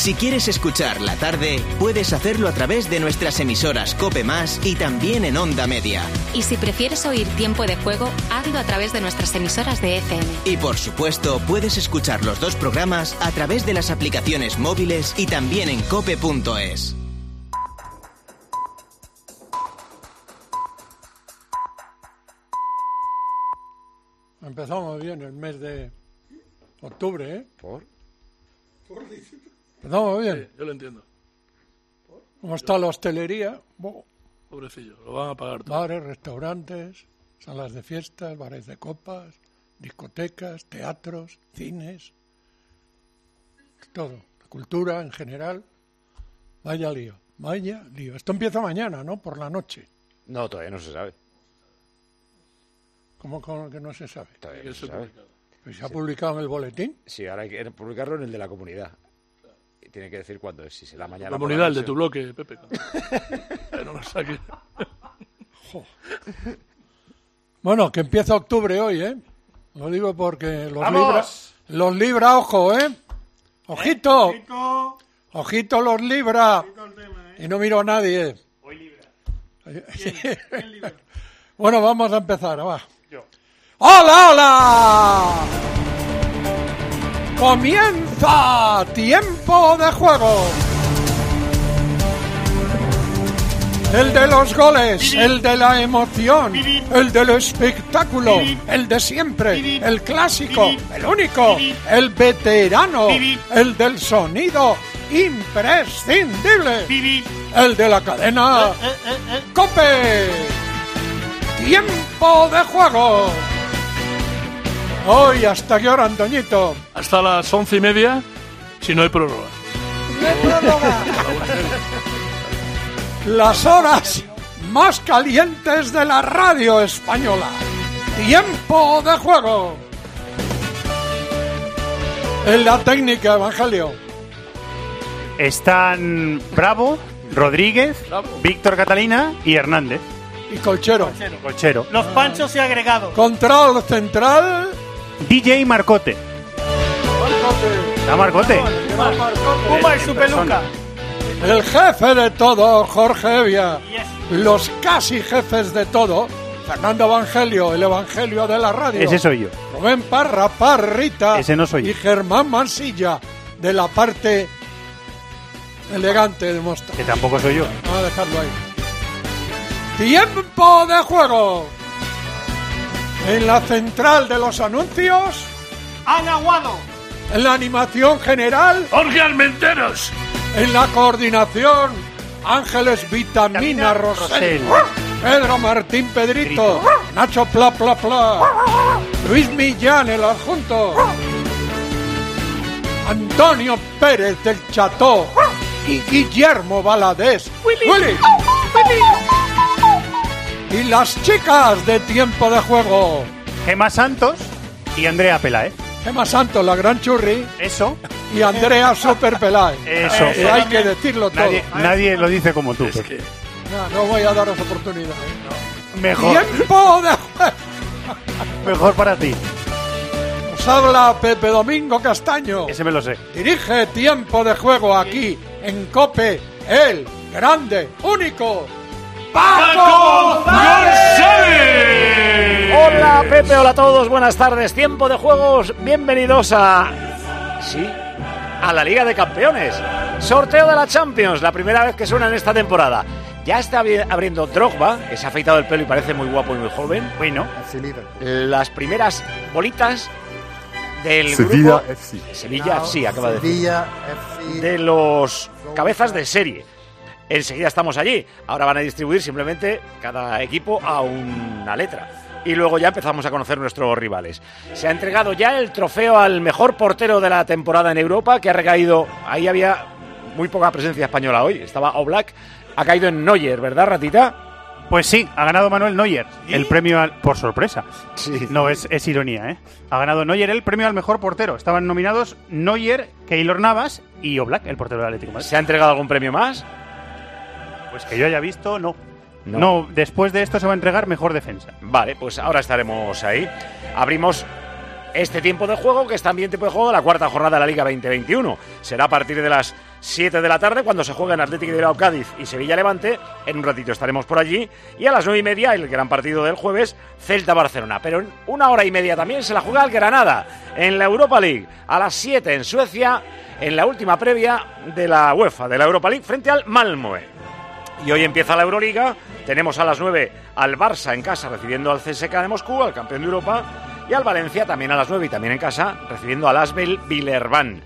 Si quieres escuchar La Tarde, puedes hacerlo a través de nuestras emisoras COPE+ y también en Onda Media. Y si prefieres oír Tiempo de Juego, hazlo a través de nuestras emisoras de FM. Y por supuesto, puedes escuchar los dos programas a través de las aplicaciones móviles y también en cope.es. Empezamos bien el mes de octubre, ¿eh? ¿Por? Empezamos bien. Sí, yo lo entiendo. ¿Cómo está la hostelería? Pobrecillo, lo van a pagar todo. Bares, restaurantes, salas de fiestas, bares de copas, discotecas, teatros, cines, todo. La cultura en general. Vaya lío, vaya lío. Esto empieza mañana, ¿no? Por la noche. No, todavía no se sabe. ¿Cómo que no se sabe? Todavía no se sabe. ¿Se ha publicado en el boletín? Sí, ahora hay que publicarlo en el de la comunidad. Y tiene que decir cuándo es, si será mañana. La comunidad, el de tu bloque, Pepe. No lo saques. Bueno, que empieza octubre hoy, ¿eh? Lo digo porque los libra, ojo, ¿eh? ¡Ojito! ¡Ojito los libra! Y no miro a nadie. Hoy libra. ¿Quién libra? Bueno, vamos a empezar, va. ¡Hola, hola! ¡Comienza Tiempo de Juego! El de los goles, el de la emoción, el del espectáculo, el de siempre, el clásico, el único, el veterano, el del sonido imprescindible, el de la cadena COPE. Tiempo de Juego. Hoy, ¿hasta qué hora, Antoñito? Hasta las 11:30, si no hay prórroga. ¡No hay prórroga! Las horas más calientes de la radio española. Tiempo de Juego. En la técnica, Evangelio. Están Bravo, Rodríguez, Víctor Catalina y Hernández. Y Colchero. Los Panchos y agregados. Control central. DJ Marcote. ¿Está Marcote? Puma y su peluca. El jefe de todo, Jorge Evia. Los casi jefes de todo, Fernando Evangelio, el Evangelio de la radio. Ese soy yo. Rubén Parra, Parrita. Ese no soy yo. Y Germán Mansilla, de la parte elegante de Mosta. Que tampoco soy yo. Vamos a dejarlo ahí. Tiempo de Juego. En la central de los anuncios, Ana Aguado. en la animación general, Jorge Almenteros. en la coordinación, Ángeles Vitamina Rosell, Pedro Martín Pedrito, Nacho Pla Pla Pla, Luis Millán el adjunto, Antonio Pérez del Cható y Guillermo Valadez. Willy. Y las chicas de Tiempo de Juego, Gemma Santos y Andrea Peláez. Gemma Santos, la gran churri, Eso. y Andrea Super Peláez. Eso. Hay que decirlo todo. Nadie lo dice como tú. Es que No voy a daros oportunidad. Mejor. Tiempo de Juego. Mejor para ti. Os habla Pepe Domingo Castaño. Ese me lo sé. Dirige Tiempo de Juego aquí en COPE, el grande, único Paco González. Hola Pepe, hola a todos, buenas tardes. Tiempo de Juegos, bienvenidos a la Liga de Campeones. Sorteo de la Champions, la primera vez que suena en esta temporada. Ya está abriendo Drogba, que se ha afeitado el pelo y parece muy guapo y muy joven. Bueno, las primeras bolitas del Sevilla grupo FC. Sevilla FC, acaba de decir. Sevilla FC. De los cabezas de serie. Enseguida estamos allí. Ahora van a distribuir simplemente cada equipo a una letra. Y luego ya empezamos a conocer nuestros rivales. Se ha entregado ya el trofeo al mejor portero de la temporada en Europa, que ha recaído... Ahí había muy poca presencia española hoy. Estaba Oblak. Ha caído en Neuer, ¿verdad, Ratita? Pues sí, ha ganado Manuel Neuer el premio por sorpresa. Sí. No, es ironía, ¿eh? Ha ganado Neuer el premio al mejor portero. Estaban nominados Neuer, Keylor Navas y Oblak, el portero del Atlético de Madrid. ¿Se ha entregado algún premio más? Pues que yo haya visto, no. Después de esto se va a entregar mejor defensa. Vale, pues ahora estaremos ahí. Abrimos este tiempo de juego, que es también tiempo de juego de la cuarta jornada de la Liga 2021. Será a partir de las 7 de la tarde, cuando se juega en Atlético de Bilbao Cádiz y Sevilla Levante. En un ratito estaremos por allí. Y a las 9:30, el gran partido del jueves, Celta-Barcelona. Pero en 1 hora y media también se la juega el Granada en la Europa League. A las 7 en Suecia, en la última previa de la UEFA, de la Europa League, frente al Malmö. Y hoy empieza la Euroliga. Tenemos a las 9 al Barça en casa recibiendo al CSKA de Moscú, al campeón de Europa, y al Valencia también a las 9 y también en casa recibiendo al Asvel Villeurbanne.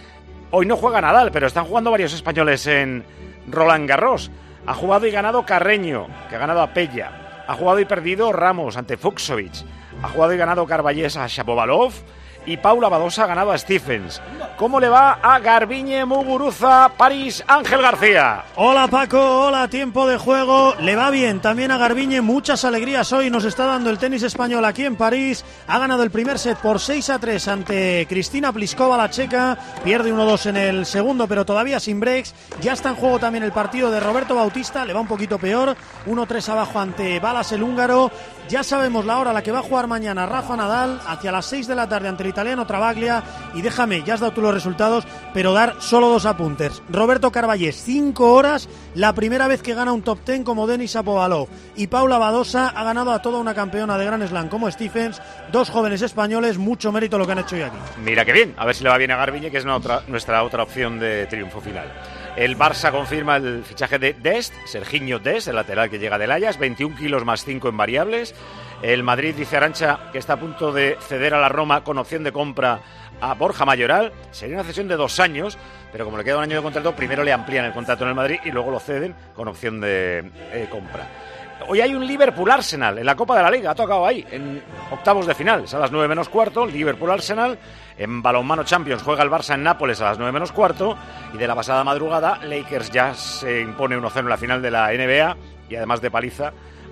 Hoy no juega Nadal, pero están jugando varios españoles en Roland Garros. Ha jugado y ganado Carreño, que ha ganado a Pella. Ha jugado y perdido Ramos ante Fucsovic. Ha jugado y ganado Carballés a Shapovalov. Y Paula Badosa ha ganado a Stephens. ¿Cómo le va a Garbiñe Muguruza, París, Ángel García? Hola Paco, hola, tiempo de juego. Le va bien también a Garbiñe, muchas alegrías hoy. Nos está dando el tenis español aquí en París. Ha ganado el primer set por 6-3 ante Cristina Pliskova, la checa. Pierde 1-2 en el segundo, pero todavía sin breaks. Ya está en juego también el partido de Roberto Bautista. Le va un poquito peor. 1-3 abajo ante Balas, el húngaro. Ya sabemos la hora a la que va a jugar mañana Rafa Nadal, hacia las 6 de la tarde ante el italiano Travaglia. Y déjame, ya has dado tú los resultados, pero dar solo 2 apuntes. Roberto Carballés, 5 horas, la primera vez que gana un top 10 como Denis Shapovalov. Y Paula Badosa ha ganado a toda una campeona de Grand Slam como Stephens. 2 jóvenes españoles, mucho mérito lo que han hecho hoy aquí. Mira qué bien, a ver si le va bien a Garbiñe, que es nuestra otra opción de triunfo final. El Barça confirma el fichaje de Dest, Serginho Dest, el lateral que llega del Ajax, 21 kilos más 5 en variables. El Madrid, dice Arantxa, que está a punto de ceder a la Roma con opción de compra a Borja Mayoral. Sería una cesión de 2 años, pero como le queda un año de contrato, primero le amplían el contrato en el Madrid y luego lo ceden con opción de compra. Hoy hay un Liverpool-Arsenal en la Copa de la Liga, ha tocado ahí, en octavos de final, es a las 9 menos cuarto, Liverpool-Arsenal. En balonmano Champions juega el Barça en Nápoles a las 9 menos cuarto, y de la pasada madrugada, Lakers ya se impone 1-0 en la final de la NBA, y además de paliza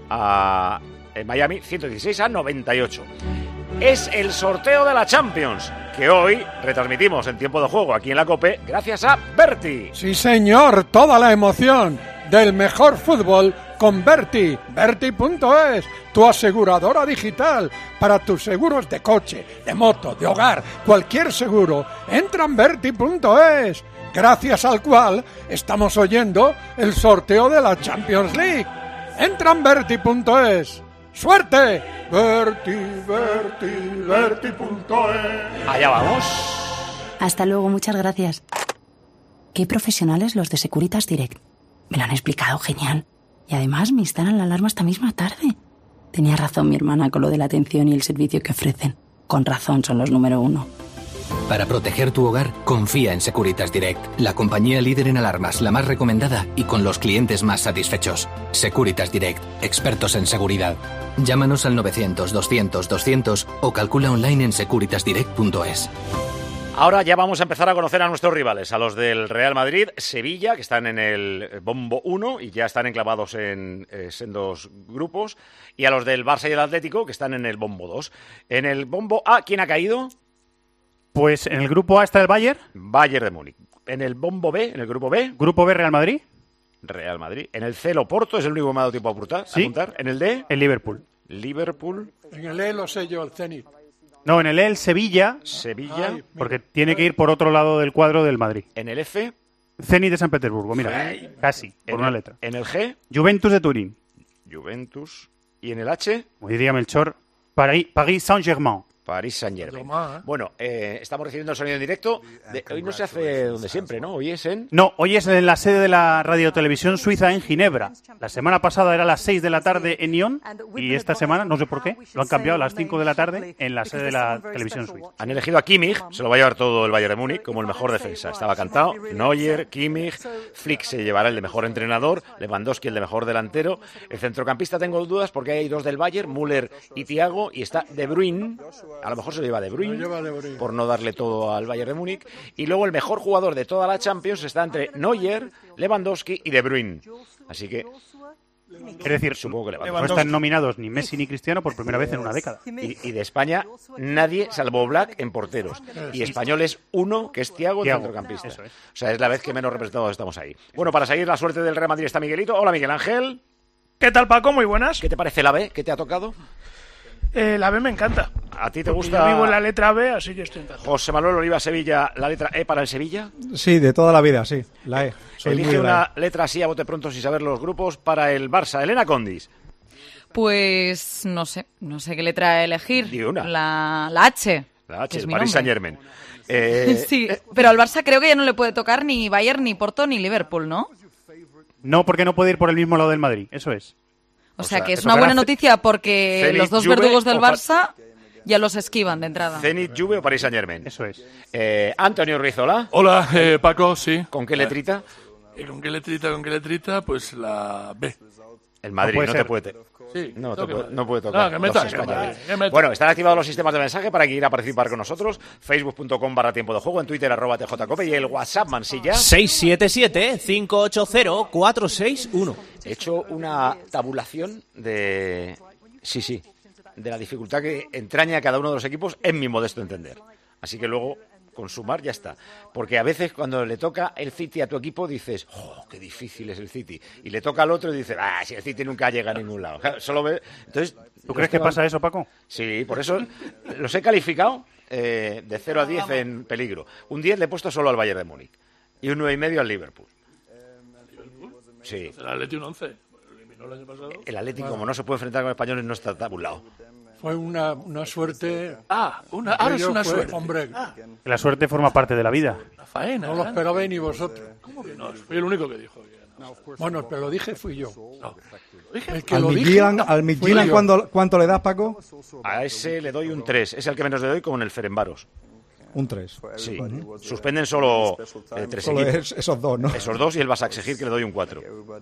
en Miami, 116-98. Es el sorteo de la Champions, que hoy retransmitimos en tiempo de juego aquí en la COPE, gracias a Berti. Sí, señor, toda la emoción del mejor fútbol con Berti. Berti.es, tu aseguradora digital para tus seguros de coche, de moto, de hogar, cualquier seguro. Entra en Berti.es, gracias al cual estamos oyendo el sorteo de la Champions League. Entra en Berti.es. ¡Suerte! Berti.es. Allá vamos. Hasta luego, muchas gracias. Qué profesionales los de Securitas Direct. Me lo han explicado genial. Y además me instalan la alarma esta misma tarde. Tenía razón mi hermana con lo de la atención y el servicio que ofrecen. Con razón son los número 1. Para proteger tu hogar, confía en Securitas Direct, la compañía líder en alarmas, la más recomendada y con los clientes más satisfechos. Securitas Direct, expertos en seguridad. Llámanos al 900-200-200 o calcula online en securitasdirect.es. Ahora ya vamos a empezar a conocer a nuestros rivales, a los del Real Madrid, Sevilla, que están en el bombo 1 y ya están enclavados en sendos grupos, y a los del Barça y el Atlético, que están en el bombo 2. En el bombo A, ¿quién ha caído? Pues en el grupo A está el Bayern. Bayern de Múnich. En el bombo B, en el grupo B. Grupo B, Real Madrid. Real Madrid. En el C, el Oporto, es el único que me ha dado tiempo a apuntar. Sí. En el D, el Liverpool. Liverpool. En el E lo sé yo, el Zenit. No, en el E, el Sevilla. Sevilla. Ay, porque tiene que ir por otro lado del cuadro del Madrid. En el F, Zenit de San Petersburgo, mira. Casi, por una letra. En el G, Juventus de Turín. Juventus. Y en el H, Como diría Melchor, Paris Saint-Germain. París Saint-Germain. Toma, ¿eh? Bueno, estamos recibiendo el sonido en directo. Hoy no se hace donde siempre, ¿no? Hoy es en... No, hoy es en la sede de la radiotelevisión suiza en Ginebra. La semana pasada era a las 6 de la tarde en Lyon y esta semana, no sé por qué, lo han cambiado a las 5 de la tarde en la sede de la televisión suiza. Han elegido a Kimmich, se lo va a llevar todo el Bayern de Múnich como el mejor defensa. Estaba cantado. Neuer, Kimmich, Flick se llevará el de mejor entrenador, Lewandowski el de mejor delantero. El centrocampista tengo dudas porque hay 2 del Bayern, Müller y Thiago, y está De Bruyne. A lo mejor se lo lleva De Bruyne, por no darle todo al Bayern de Múnich. Y luego el mejor jugador de toda la Champions está entre Neuer, Lewandowski y De Bruyne. Así que... Es decir, supongo que no están nominados ni Messi ni Cristiano por primera vez en una década. Y de España, nadie salvo Black en porteros. Y español es uno, que es Thiago, el centrocampista. Eso es. O sea, es la vez que menos representados estamos ahí. Bueno, para seguir la suerte del Real Madrid está Miguelito. Hola, Miguel Ángel. ¿Qué tal, Paco? Muy buenas. ¿Qué te parece la B? ¿Qué te ha tocado? La B me encanta. ¿A ti te Porque gusta? Yo vivo en la letra B, así que estoy encantado. José Manuel Oliva, Sevilla, ¿la letra E para el Sevilla? Sí, de toda la vida, sí. La E. Soy Elige muy de la una letra así a bote pronto sin saber los grupos para el Barça. Elena Condis. Pues no sé qué letra elegir. Di una. La H. La H, que es el mi Paris nombre. Saint-Germain. Sí, pero al Barça creo que ya no le puede tocar ni Bayern, ni Porto, ni Liverpool, ¿no? No, porque no puede ir por el mismo lado del Madrid, eso es. O sea que te es una tocará buena noticia porque Zenit, los dos Juve verdugos del o Barça ya los esquivan de entrada. Zenit, Juve o Paris Saint-Germain. Eso es. Antonio Rizola. Hola, Paco, sí. ¿Con qué letrita? ¿Con qué letrita? Pues la B. El Madrid no te puede. Sí, no no puede tocar. que me los toque, españoles. que me toque. Bueno, están activados los sistemas de mensaje para que ir a participar con nosotros. Facebook.com/tiempo de juego, en Twitter @tjcope y el WhatsApp Mansilla. 677-580-461. He hecho una tabulación de la dificultad que entraña cada uno de los equipos en mi modesto entender. Así que luego, con sumar, ya está. Porque a veces cuando le toca el City a tu equipo dices, ¡oh, qué difícil es el City! Y le toca al otro y dices, ¡ah, si el City nunca llega a ningún lado! Solo ve... Entonces, ¿Tú crees que pasa eso, Paco? Sí, por eso los he calificado de 0 a 10 en peligro. Un 10 le he puesto solo al Bayern de Múnich y un 9,5 al Liverpool. Sí. El Atleti un 11. ¿Eliminó el año pasado? El Atlético, como no se puede enfrentar con españoles, no está tabulado. Fue una suerte. Ahora es una suerte. Hombre, La suerte forma parte de la vida. La faena. no lo esperabais ni vosotros. ¿Cómo que no? Fui el único que dijo que no. Bueno, pero lo dije fui yo. No. El que Al lo dije, Midtjylland, al Midtjylland, ¿cuánto le das, Paco? A ese le doy un 3. Es el que menos le doy con el Ferencváros. Un 3. Sí. Suspenden solo 3 Solo equipos. esos dos, ¿no? Esos dos y el Basaksehir, que le doy un 4.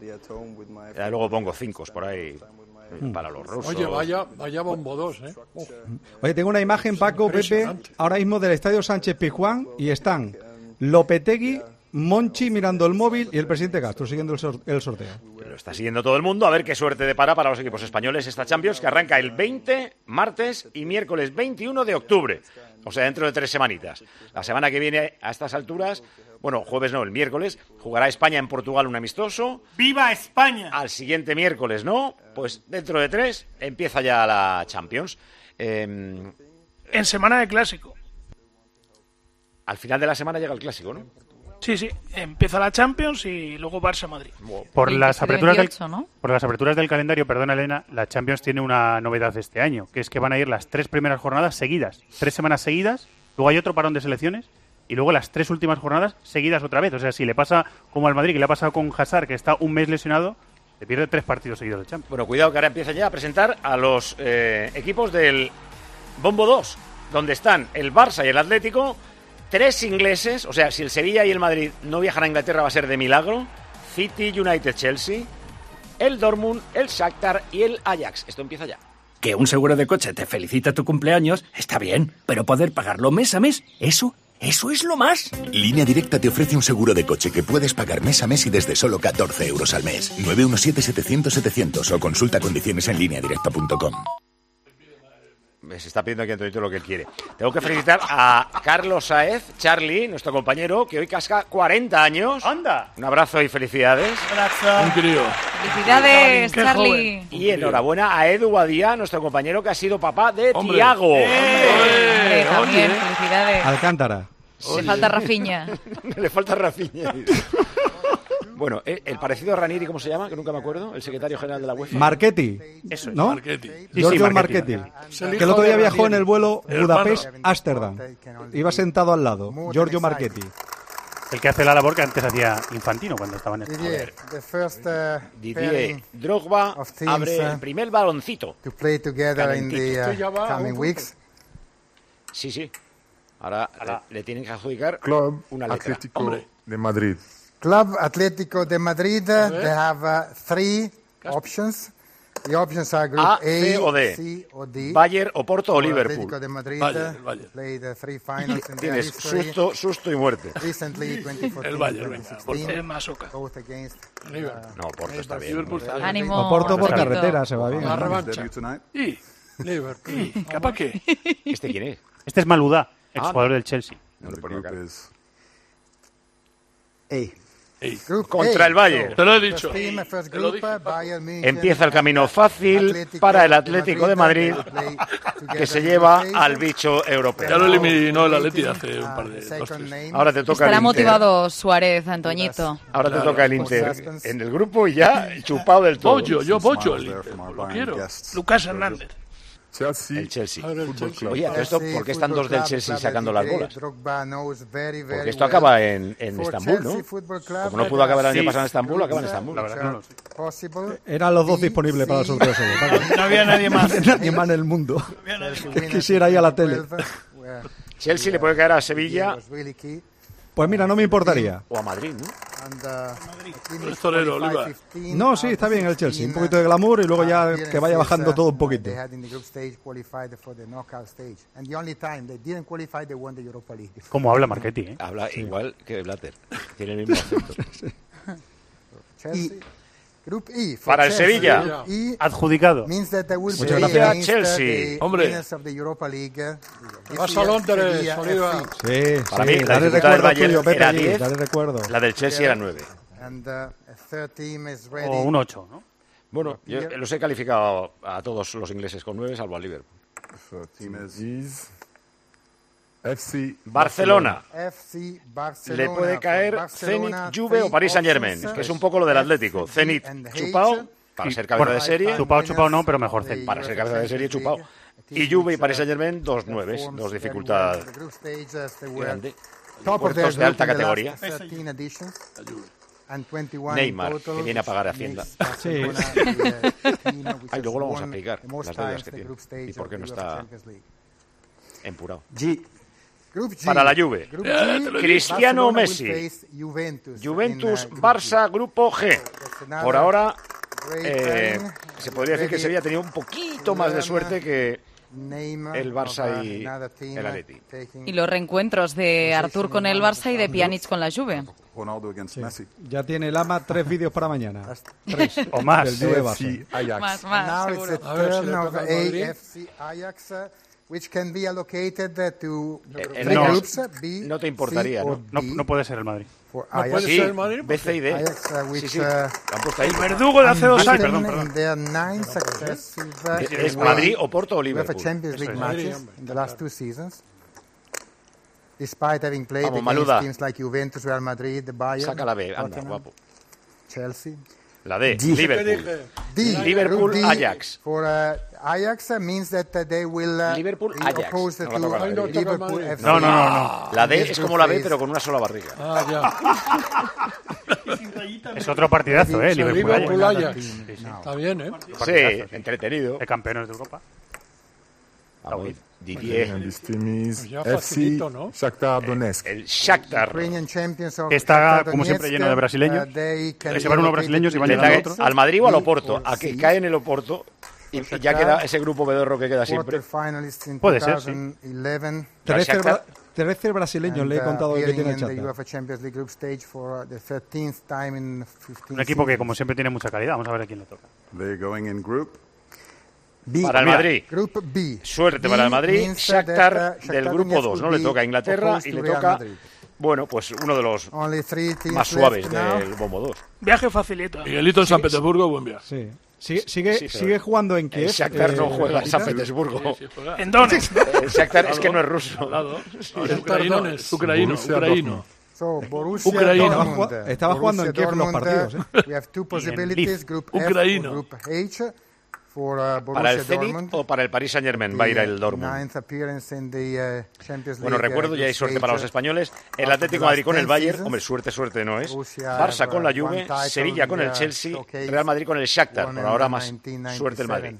Ya luego pongo 5 por ahí para los rusos. Oye, vaya bombo 2, ¿eh? Oye, tengo una imagen, Paco, Pepe, Impresionante. ahora mismo del Estadio Sánchez Pizjuán y están Lopetegui, Monchi mirando el móvil y el presidente Castro siguiendo el sorteo. Lo está siguiendo todo el mundo, a ver qué suerte depara para los equipos españoles esta Champions, que arranca el 20, martes y miércoles 21 de octubre. O sea, dentro de 3 semanitas. La semana que viene, a estas alturas, bueno, jueves no, el miércoles, jugará España en Portugal un amistoso. ¡Viva España! Al siguiente miércoles, ¿no? Pues dentro de 3 empieza ya la Champions. En semana de clásico. Al final de la semana llega el clásico, ¿no? Sí, empieza la Champions y luego Barça-Madrid. Por las aperturas 28, ¿no? por las aperturas del calendario, perdona Elena, la Champions tiene una novedad este año, que es que van a ir las 3 primeras jornadas seguidas, 3 semanas seguidas, luego hay otro parón de selecciones y luego las 3 últimas jornadas seguidas otra vez. O sea, si le pasa como al Madrid, que le ha pasado con Hazard, que está un mes lesionado, se pierde 3 partidos seguidos de Champions. Bueno, cuidado que ahora empieza ya a presentar a los equipos del Bombo 2, donde están el Barça y el Atlético. 3 ingleses, o sea, si el Sevilla y el Madrid no viajan a Inglaterra va a ser de milagro. City, United, Chelsea, el Dortmund, el Shakhtar y el Ajax. Esto empieza ya. Que un seguro de coche te felicita tu cumpleaños, está bien, pero poder pagarlo mes a mes, eso es lo más. Línea Directa te ofrece un seguro de coche que puedes pagar mes a mes y desde solo 14 euros al mes. 917-700-700 o consulta condiciones en lineadirecta.com. Se está pidiendo aquí Antonito lo que él quiere. Tengo que felicitar a Carlos Saez, Charlie, nuestro compañero, que hoy casca 40 años. ¡Anda! Un abrazo y felicidades. Un crío. Felicidades, Qué Charlie. joven. Y enhorabuena a Edu Badía, nuestro compañero que ha sido papá de Hombre. Tiago. Hombre, también, felicidades. Alcántara. Le falta Rafinha. Le falta Rafinha. Bueno, el parecido a Ranieri, ¿cómo se llama? Que nunca me acuerdo. El secretario general de la UEFA. Marchetti, Eso es. ¿no? Marchetti. Giorgio Marchetti. Marchetti. Que el otro día viajó en el vuelo El Budapest-Ámsterdam. Iba sentado al lado. Giorgio Marchetti. El que hace la labor que antes hacía Infantino cuando estaba en el... Didier Drogba abre el primer baloncito. Esto ya va, Sí. Ahora le tienen que adjudicar Club una letra. Atlético de Madrid. Club Atlético de Madrid, they have 3 options. The options are group A, A, C o D. C or D. Bayern, Oporto o For Liverpool. Atlético de Madrid Bayern. played 3 finals in their Tienes history. susto y muerte. Recently, 2014, El Bayern, venga. 2016, Es Masoca. both against No, Oporto está bien. Liverpool está bien. Ánimo. Oporto por Rosito. carretera se va bien. La ¿no? revancha. ¿Y? Liverpool. ¿Capaz qué? ¿Este quién es? Este es Maludá, exjugador del Chelsea. No lo pongo acá. contra el Bayern. Te lo he dicho. Empieza el camino fácil para el Atlético de Madrid, que se lleva al bicho europeo. Ya lo eliminó el Atleti hace un par de 2-3. Ahora te toca Estará el Inter. motivado Suárez, Antoñito. Ahora te toca el Inter en el grupo y ya chupado del todo. Yo pollo el Inter, lo quiero. Lucas Hernández. El Chelsea. Oye, ¿esto por qué están dos del Chelsea sacando las bolas? Porque esto acaba en Estambul, ¿no? Como no pudo acabar el año pasado en Estambul, acaba en Estambul. La verdad, no. Eran los dos disponibles para el sorteo solo. No había nadie más. Nadie más en el mundo. Que quisiera ir a la tele. Chelsea le puede caer a Sevilla. Pues mira, no me importaría. O a Madrid, ¿no? Es torero, Oliva. No, sí, está bien el Chelsea. Un poquito de glamour y luego ya que vaya bajando todo un poquito. ¿Cómo habla Marchetti, eh? Habla igual que Blatter. Tiene el mismo acento. Para el Sevilla. Adjudicado. Muchas gracias. Chelsea. Hombre. Vas a Londres, Oliva. Sí, Para mí, la dale dificultad del recuerdo Bayern tuyo, Pepe, era allí, 10, dale recuerdo. la del Chelsea era 9. O un 8, ¿no? Bueno, yo los he calificado a todos los ingleses con 9, salvo al Liverpool. Barcelona. Le puede caer Zenit, Juve o Paris Saint-Germain, que es un poco lo del Atlético. Zenit chupao, para ser cabeza de serie. Chupao no, pero mejor Zenit. Para ser cabeza de serie, chupao. Y Juve y Paris Saint-Germain, 2 9, 2 dificultad grande. Puertos de alta categoría. Neymar, que viene a pagar Hacienda. Sí. Ay, luego lo vamos a aplicar, las deudas que tiene. ¿Y por qué no está empurado? Para la Juve, Cristiano Messi. Juventus, Barça, Grupo G. Por ahora, se podría decir que Sevilla ha tenido un poquito más de suerte que el Barça y el Atleti. Y los reencuentros de Artur con el Barça y de Pjanic con la Juve. Sí. Ya tiene Lama 3 vídeos para mañana. 3 o más. Del Juve Barça. Más, seguro. A ver si le toca al Madrid. Which can be allocated to No, groups B, no te importaría, C, ¿no? No puede ser el Madrid. For ¿No puede Sí, ser el Madrid? B, C y D. Ajax, Sí, sí, lo han puesto ahí. El verdugo de hace 2 años. perdón. in their 9 successive ¿Es Madrid, Oporto o UEFA Liverpool? Champions League matches in the last 2 seasons. Despite having played Vamos, against Maluda. teams like Juventus, Real Madrid, Bayern, Saca la B, anda, Tottenham, guapo. Chelsea. La D, ¿Qué Liverpool. D, Liverpool, Group D Ajax. For Ajax means that they will Liverpool, be Ajax. opposed No to la toca Madrid. Liverpool No, FC. No. La D es como la B, pero con una sola barriga. Ah, ya. Es otro partidazo, ¿eh? Liverpool. Liverpool, Ajax. Ajax. Está bien, ¿eh? Sí, entretenido. De campeones de Europa. Vamos, Didier. Pues ya facilito, ¿no? El Shakhtar. Ukrainian champions of Que está, Shakhtar como siempre, Donetsk, lleno de brasileños. they can Se be van unos allocated brasileños y to van Le llegando cae otros. al Madrid o al B Oporto. or A que C. cae en el Oporto y ya queda ese grupo bedorro que queda siempre. Quarterfinalists in Puede ser, sí. 2011. 13 brasileños le he contado que tiene el appearing in the Shakhtar. UEFA Champions League group stage for the 13th time in 15 Un equipo que, seasons. como siempre, tiene mucha calidad. Vamos a ver a quién le toca. Para el Madrid. Group B. Suerte para el Madrid. Shakhtar del grupo 2, ¿no? Le toca a Inglaterra y le toca, bueno, pues uno de los Only 3 teams más suaves left now. del bombo 2. Viaje facilito. Miguelito en San Petersburgo, buen viaje. Sí. Sigue jugando en Kiev. El Shakhtar no juega en San Petersburgo. En Donetsk. El Shakhtar es que no es ruso. Es ucraíno. So, Borussia Ucraíno. Dortmund. Estaba jugando en Kiev los partidos, We have 2 possibilities, Group F Ucraíno. or Group H. For ¿Para el Borussia Zenit Dortmund. o para el Paris Saint-Germain va a ir el Dortmund? Ninth appearance in the Champions Bueno, League, recuerdo, ya hay group suerte para los stage. españoles. El After Atlético the de Madrid con last el 10 Bayern. seasons, Hombre, suerte no es. Borussia Barça con la have Juve, one title Sevilla con el in the Chelsea, showcase, Real Madrid con el Shakhtar. one Por ahora in más 1997. suerte el Madrid.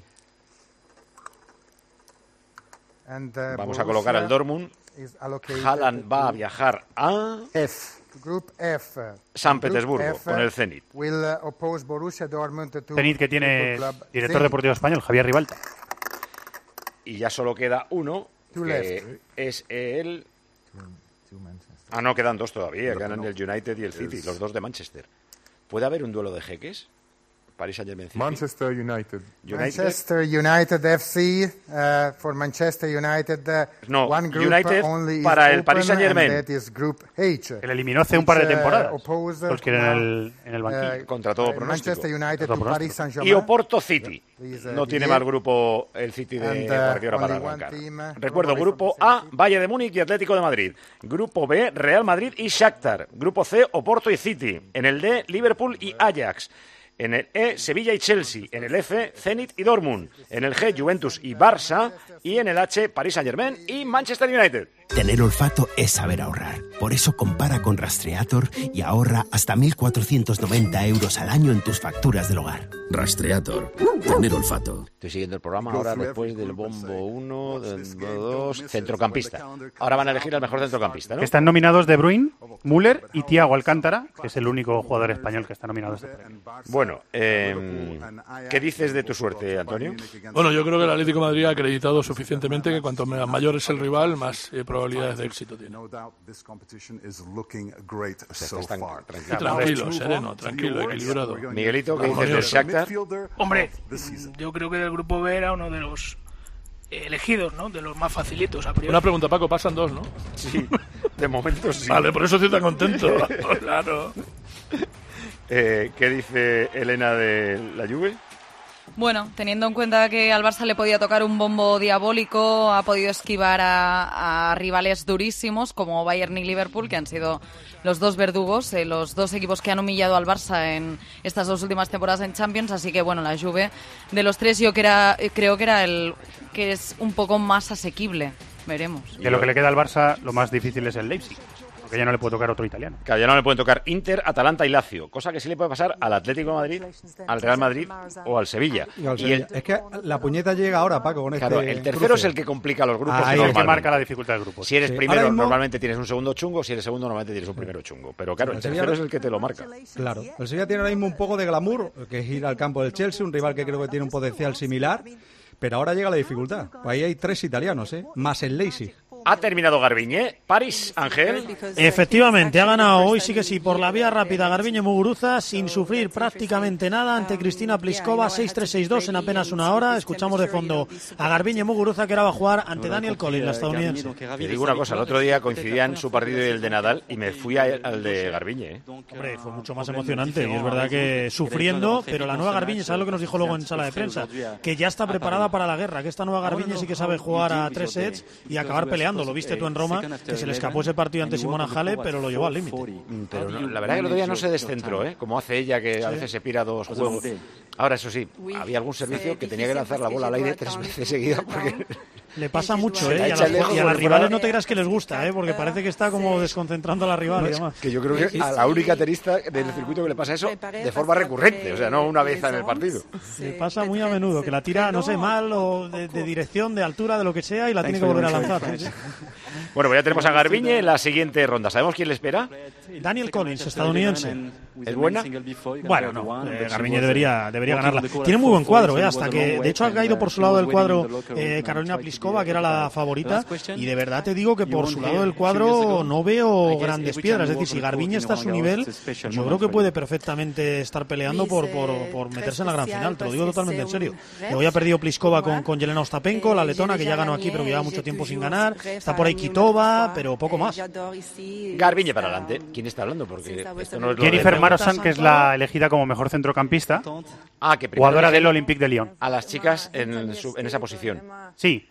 And, Vamos a colocar al Dortmund. is allocated Haaland va a viajar a F. Group F. San Group Petersburgo F con el Zenit. Will oppose Borussia Dortmund to Zenit, que tiene Football Club director Zenit. deportivo español, Javier Ribalta. Y ya solo queda uno, Two que left. es el... Ah, no, quedan 2 todavía. Ganan el United y el City, los 2 de Manchester. ¿Puede haber un duelo de jeques? Paris Saint-Germain. Manchester United. Manchester United FC, for Manchester United, no, one group United only para is el Paris Saint-Germain. That is Group H. Que le eliminó hace un par de temporadas. Los que en el banquillo. Contra todo pronóstico. Manchester United y Paris Saint-Germain. Y Oporto City. No tiene mal grupo el City de Guardiola para arrancar. Recuerdo, grupo A, Bayern de Múnich y Atlético de Madrid. Grupo B, Real Madrid y Shakhtar. Grupo C, Oporto y City. En el D, Liverpool y Ajax. En el E, Sevilla y Chelsea. En el F, Zenit y Dortmund. En el G, Juventus y Barça. Y en el H, Paris Saint-Germain y Manchester United. Tener olfato es saber ahorrar. Por eso compara con Rastreator y ahorra hasta 1.490 euros al año en tus facturas del hogar. Rastreator. Tener olfato. Estoy siguiendo el programa ahora después del bombo 1, del bombo 2, centrocampista. Ahora van a elegir al mejor centrocampista, ¿no? Están nominados De Bruyne, Müller y Thiago Alcántara, que es el único jugador español que está nominado a este premio. Bueno, ¿qué dices de tu suerte, Antonio? Bueno, yo creo que el Atlético de Madrid ha acreditado suficientemente que cuanto mayor es el rival, más probabilidades de éxito tiene. Tranquilo, sereno, tranquilo, equilibrado. Miguelito, ¿qué dices del Shakhtar? Hombre, yo creo que del grupo B era uno de los elegidos, ¿no? De los más facilitos. A priori. Una pregunta, Paco, pasan dos, ¿no? Sí, de momento sí. Vale, por eso estoy tan contento. Claro. ¿Qué dice Elena de la Juve? Bueno, teniendo en cuenta que al Barça le podía tocar un bombo diabólico, ha podido esquivar a rivales durísimos como Bayern y Liverpool, que han sido los dos verdugos, los dos equipos que han humillado al Barça en estas dos últimas temporadas en Champions. Así que, bueno, la Juve, de los tres, yo creo que era el que es un poco más asequible. Veremos. De lo que le queda al Barça, lo más difícil es el Leipzig. Porque ya no le puede tocar otro italiano. Claro, ya no le pueden tocar Inter, Atalanta y Lazio, cosa que sí le puede pasar al Atlético de Madrid, al Real Madrid o al Sevilla. Es que la puñeta llega ahora, Paco, con claro, este el tercero cruce. es el que complica los grupos. Ahí es el que marca la dificultad del grupo. Si eres primero, normalmente tienes un segundo chungo, si eres segundo, normalmente tienes un primero chungo. Pero claro, el tercero es el que te lo marca. Claro, el Sevilla tiene ahora mismo un poco de glamour, que es ir al campo del Chelsea, un rival que creo que tiene un potencial similar, pero ahora llega la dificultad. Pues ahí hay 3 italianos, más el Leipzig. Ha terminado Garbiñe. París, Ángel. Efectivamente, ha ganado hoy sí que sí por la vía rápida Garbiñe Muguruza sin sufrir prácticamente nada ante Kristina Pliskova 6-3-6-2 en apenas una hora. Escuchamos de fondo a Garbiñe Muguruza, que ahora va a jugar ante Daniel Collins, la estadounidense. Te digo una cosa, el otro día coincidían su partido y el de Nadal y me fui al de Garbiñe. Hombre, fue mucho más emocionante y es verdad que sufriendo, pero la nueva Garbiñe, ¿sabes lo que nos dijo luego en sala de prensa? Que ya está preparada para la guerra, que esta nueva Garbiñe sí que sabe jugar a 3 sets y acabar peleando. Lo viste tú en Roma, que se le escapó ese partido ante Simona Halep, pero lo llevó al límite. Pero no, la verdad que el otro día no se descentró, como hace ella, que a veces se pira 2 juegos. Ahora, eso sí, había algún servicio que tenía que lanzar la bola al aire 3 veces seguidas porque... Le pasa mucho, y a las rivales no te creas que les gusta, porque parece que está como desconcentrando a la rival y demás. Que yo creo que a la única tenista del circuito que le pasa eso de forma recurrente, o sea, no una vez en el partido. Le pasa muy a menudo, que la tira, no sé, mal o de dirección, de altura, de lo que sea, y la tiene que volver a lanzar. Bueno, pues ya tenemos a Garbiñe en la siguiente ronda. ¿Sabemos quién le espera? Daniel Collins, estadounidense. ¿Es buena? Bueno, no, Garbiñe debería ganarla. Tiene muy buen cuadro, hasta que, de hecho, ha caído por su lado del cuadro Karolina Pliskova, que era la favorita, y de verdad te digo que por su lado del cuadro no veo grandes piedras. Es decir, si Garbiñe está a su nivel, yo creo que puede perfectamente estar peleando por meterse en la gran final. Te lo digo totalmente en serio. Hoy ha perdido Pliskova con Jelena Ostapenko, la letona, que ya ganó aquí, pero que lleva mucho tiempo sin ganar. Está por ahí Kvitova, pero poco más. Garbiñe para adelante. ¿Quién está hablando? Porque esto no es lo Jennifer Marosan, que es la elegida como mejor centrocampista, jugadora del Olympique de Lyon. A las chicas en esa posición. Sí,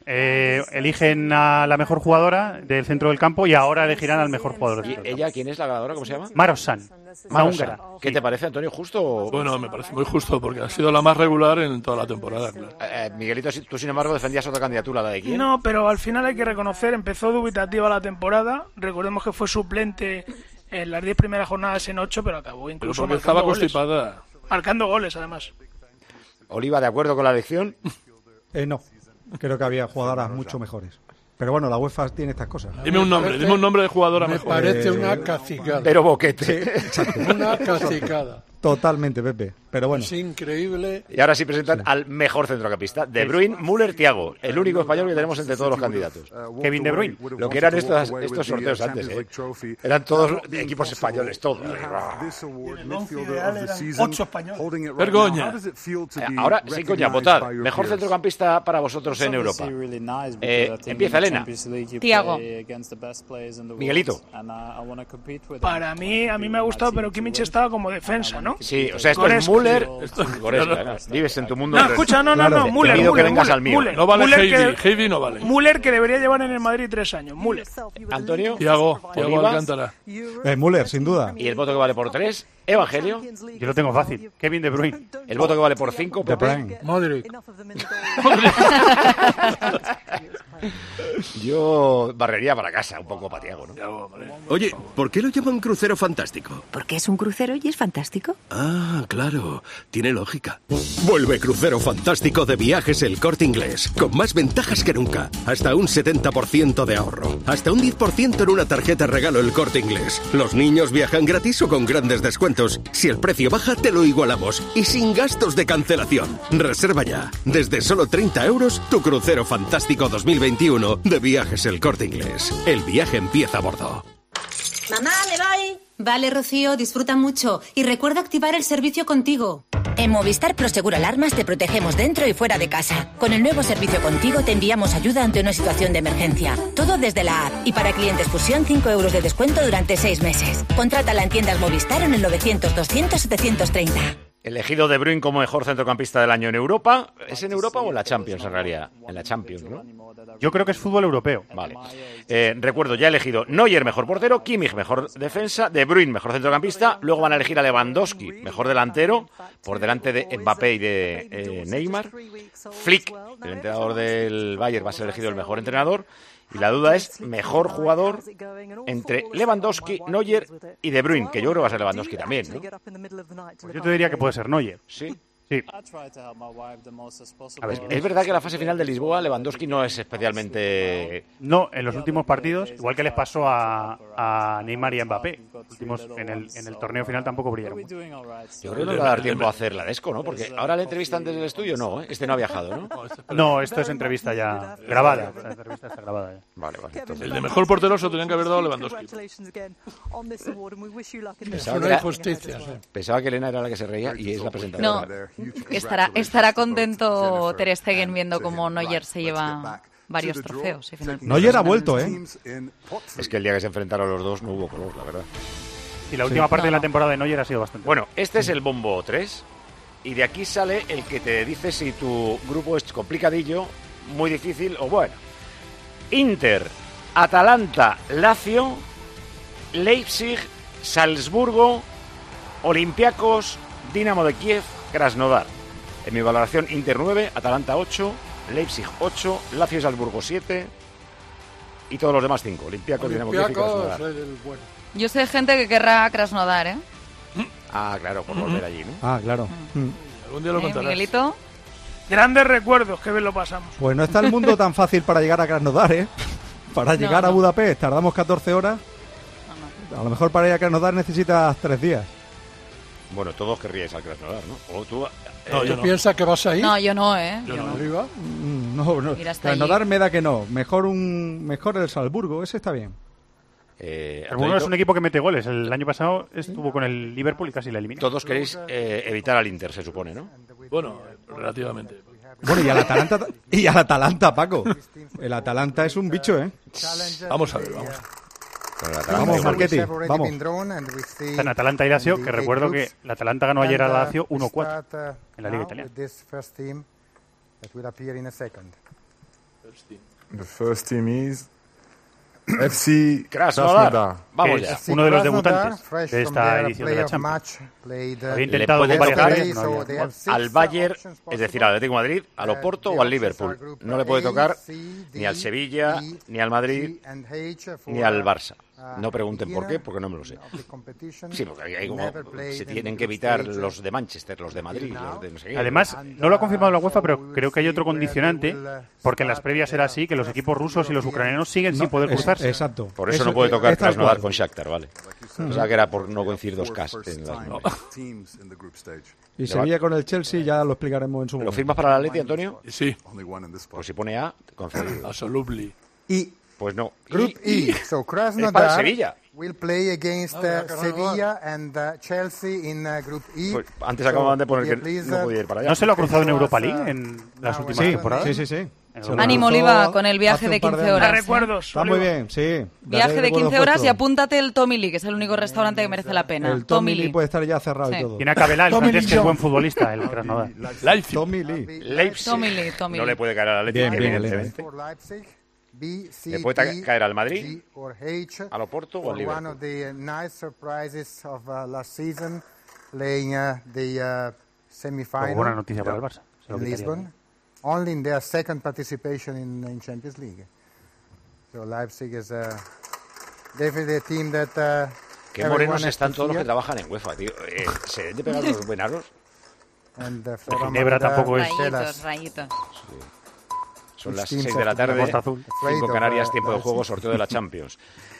eligen a la mejor jugadora del centro del campo y ahora elegirán al mejor jugador del centro del campo. ¿Y ella quién es la ganadora? ¿Cómo se llama? Marosan. Húngara. ¿Qué te parece, Antonio? ¿Justo? Bueno, me parece muy justo porque ha sido la más regular en toda la temporada. Claro. Miguelito, tú sin embargo defendías otra candidatura, ¿la de quién? No, pero al final hay que reconocer, empezó dubitativa la temporada. Recordemos que fue suplente en las 10 primeras jornadas en 8, pero acabó incluso porque estaba constipada. Marcando goles, además. Oliva, ¿de acuerdo con la elección? No, creo que había jugadoras mucho mejores. Pero bueno, la UEFA tiene estas cosas. Dime un nombre de jugadora me mejor. Me parece una cacicada. Pero boquete. Sí, una cacicada. Totalmente, Pepe. Pero bueno. Es increíble. Y ahora sí presentan al mejor centrocampista. De Bruyne, Müller, Thiago. El único español que tenemos entre todos los candidatos. Kevin De Bruyne. Lo que eran estos sorteos antes, eran todos equipos españoles, todos. El 11 ideal eran 8 españoles. Vergoña. Ahora, sin coña, votad. Mejor centrocampista para vosotros en Europa. Empieza Elena. Thiago. Miguelito. Para mí, a mí me ha gustado, pero Kimmich estaba como defensa, ¿no? Sí, o sea, esto es Müller. Vives en tu mundo. No, escucha, no, Müller. Pido que vengas al mío. No vale Heidi no vale. Müller, que debería llevar en el Madrid 3 años. Müller. Antonio. Thiago Alcántara. Müller, sin duda. Y el voto que vale por 3, Evangelio. Yo lo tengo fácil. Kevin De Bruyne. El voto que vale por 5, Pepe. Modric. Yo barrería para casa, un poco para Thiago, ¿no? Oye, ¿por qué lo llaman crucero fantástico? Porque es un crucero y es fantástico. Ah, claro, tiene lógica. Vuelve Crucero Fantástico de Viajes El Corte Inglés, con más ventajas que nunca. Hasta un 70% de ahorro. Hasta un 10% en una tarjeta regalo El Corte Inglés. Los niños viajan gratis o con grandes descuentos. Si el precio baja, te lo igualamos. Y sin gastos de cancelación. Reserva ya. Desde solo 30 euros, tu Crucero Fantástico 2021 de Viajes El Corte Inglés. El viaje empieza a bordo. Mamá, me voy. Vale, Rocío, disfruta mucho. Y recuerda activar el servicio Contigo. En Movistar Prosegur Alarmas te protegemos dentro y fuera de casa. Con el nuevo servicio Contigo te enviamos ayuda ante una situación de emergencia. Todo desde la app. Y para clientes Fusión, 5 euros de descuento durante 6 meses. Contrátala en tiendas Movistar en el 900 200 730. Elegido De Bruyne como mejor centrocampista del año en Europa. ¿Es en Europa o en la Champions en realidad? En la Champions, ¿no? Yo creo que es fútbol europeo. Vale. Recuerdo, ya he elegido Neuer mejor portero, Kimmich mejor defensa, De Bruyne mejor centrocampista, luego van a elegir a Lewandowski mejor delantero, por delante de Mbappé y de Neymar. Flick, el entrenador del Bayern, va a ser elegido el mejor entrenador. Y la duda es mejor jugador entre Lewandowski, Neuer y De Bruyne, que yo creo que va a ser Lewandowski también, ¿no? Pues yo te diría que puede ser Neuer. Sí. Sí. A ver, es verdad que en la fase final de Lisboa Lewandowski no es especialmente... No, en los últimos partidos, igual que les pasó a Neymar y a Mbappé. En el torneo final tampoco brillaron mucho. Yo creo que nos va a dar tiempo a hacer la desco, ¿no? Porque ahora la entrevista antes del estudio no, ¿eh? Este no ha viajado, ¿no? No, esto es entrevista ya grabada. La entrevista está grabada ya. Vale. Entonces... El de mejor portero se lo tenían que haber dado a Lewandowski. Pensaba que Elena era la que se reía y es la presentadora. No. Estará contento Ter Stegen viendo cómo Neuer se lleva varios trofeos. Neuer ha vuelto, ¿eh? Es que el día que se enfrentaron los dos no hubo color, la verdad. Y la última parte de la temporada de Neuer ha sido bastante... Bueno, este es el bombo 3 y de aquí sale el que te dice si tu grupo es complicadillo, muy difícil o bueno. Inter, Atalanta, Lazio, Leipzig, Salzburgo, Olympiacos, Dinamo de Kiev, Krasnodar. En mi valoración, Inter 9, Atalanta 8, Leipzig 8, Lazio y Salzburgo 7 y todos los demás 5. Olympiacos, Dinamo de Kiev y Krasnodar. Yo sé gente que querrá Krasnodar, ¿eh? Ah, claro, por volver allí, ¿no? Ah, claro. Algún día lo contarás. Miguelito. Grandes recuerdos, que bien lo pasamos. Pues no está el mundo tan fácil para llegar a Krasnodar, ¿eh? Para llegar a Budapest tardamos 14 horas. A lo mejor para ir a Krasnodar necesitas 3 días. Bueno, todos querríais al Krasnodar, ¿no? O tú... ¿Tú piensas que vas a ir? No, yo no, ¿eh? Yo no. ¿Arriba? No. Krasnodar me da que no. Mejor el Salzburgo, ese está bien. Salzburgo es un equipo que mete goles. El año pasado estuvo con el Liverpool y casi la eliminó. Todos queréis evitar al Inter, se supone, ¿no? Bueno, relativamente. Bueno, y al Atalanta, Paco. El Atalanta es un bicho, ¿eh? Vamos a ver, vamos. Vamos, Marchetti, vamos. Está en Atalanta y Lazio, que recuerdo que la Atalanta ganó ayer a Lazio 1-4 en la Liga Italiana. The first team is FC Krasnodar. Vamos ya. Uno de los debutantes de esta edición de la Champions. Había intentado con varias veces, no había. Al Bayern, es decir, al Atlético de Madrid, al Oporto o al Liverpool. No le puede tocar ni al Sevilla, ni al Madrid, ni al Barça. No pregunten por qué, porque no me lo sé. Sí, porque hay como se tienen que evitar los de Manchester, los de Madrid, los de no sé qué. Además, no lo ha confirmado la UEFA, pero creo que hay otro condicionante, porque en las previas era así, que los equipos rusos y los ucranianos siguen sin poder cruzarse. Exacto. Por eso no puede tocar Krasnodar con Shakhtar, vale. O sea que era por no coincidir dos Ks en las Y Sevilla con el Chelsea ya lo explicaremos en su momento. ¿Lo firmas para el Atleti, Antonio? Sí. Pues si pone A, concedido. Absolutely. Pues no. Group E. So Krasnodar Sevilla will play against Sevilla and Chelsea in Group E. Pues antes acababan de poner que no podía ir para allá. ¿No se lo ha cruzado en Europa League en las últimas temporadas? Sí. Ánimo, Oliva, con el viaje de 15 horas. Recuerdos. Está muy bien, sí. Viaje de 15 horas y apúntate el Tommy Lee, que es el único restaurante que merece la pena. El Tommy Lee puede estar ya cerrado y todo. Tiene a Cabelá, el francés, que es buen futbolista, el Krasnodar. Tommy Lee. Leipzig. No le puede caer al Atlético, evidentemente. Le puede caer al Madrid, al Oporto o al Liverpool. One of the nice surprises of last season, playing the semi-final. Buena noticia para el Barça. In Lisbon, only in their second participation in Champions League. So Leipzig is definitely a team that. Qué morenos están todos los que trabajan en UEFA, tío. ¿Se deben de pegar los buenaros? Ginebra tampoco es. Rayitos. Son las 6 de la tarde, 5 Canarias, tiempo de juego, sorteo de la Champions.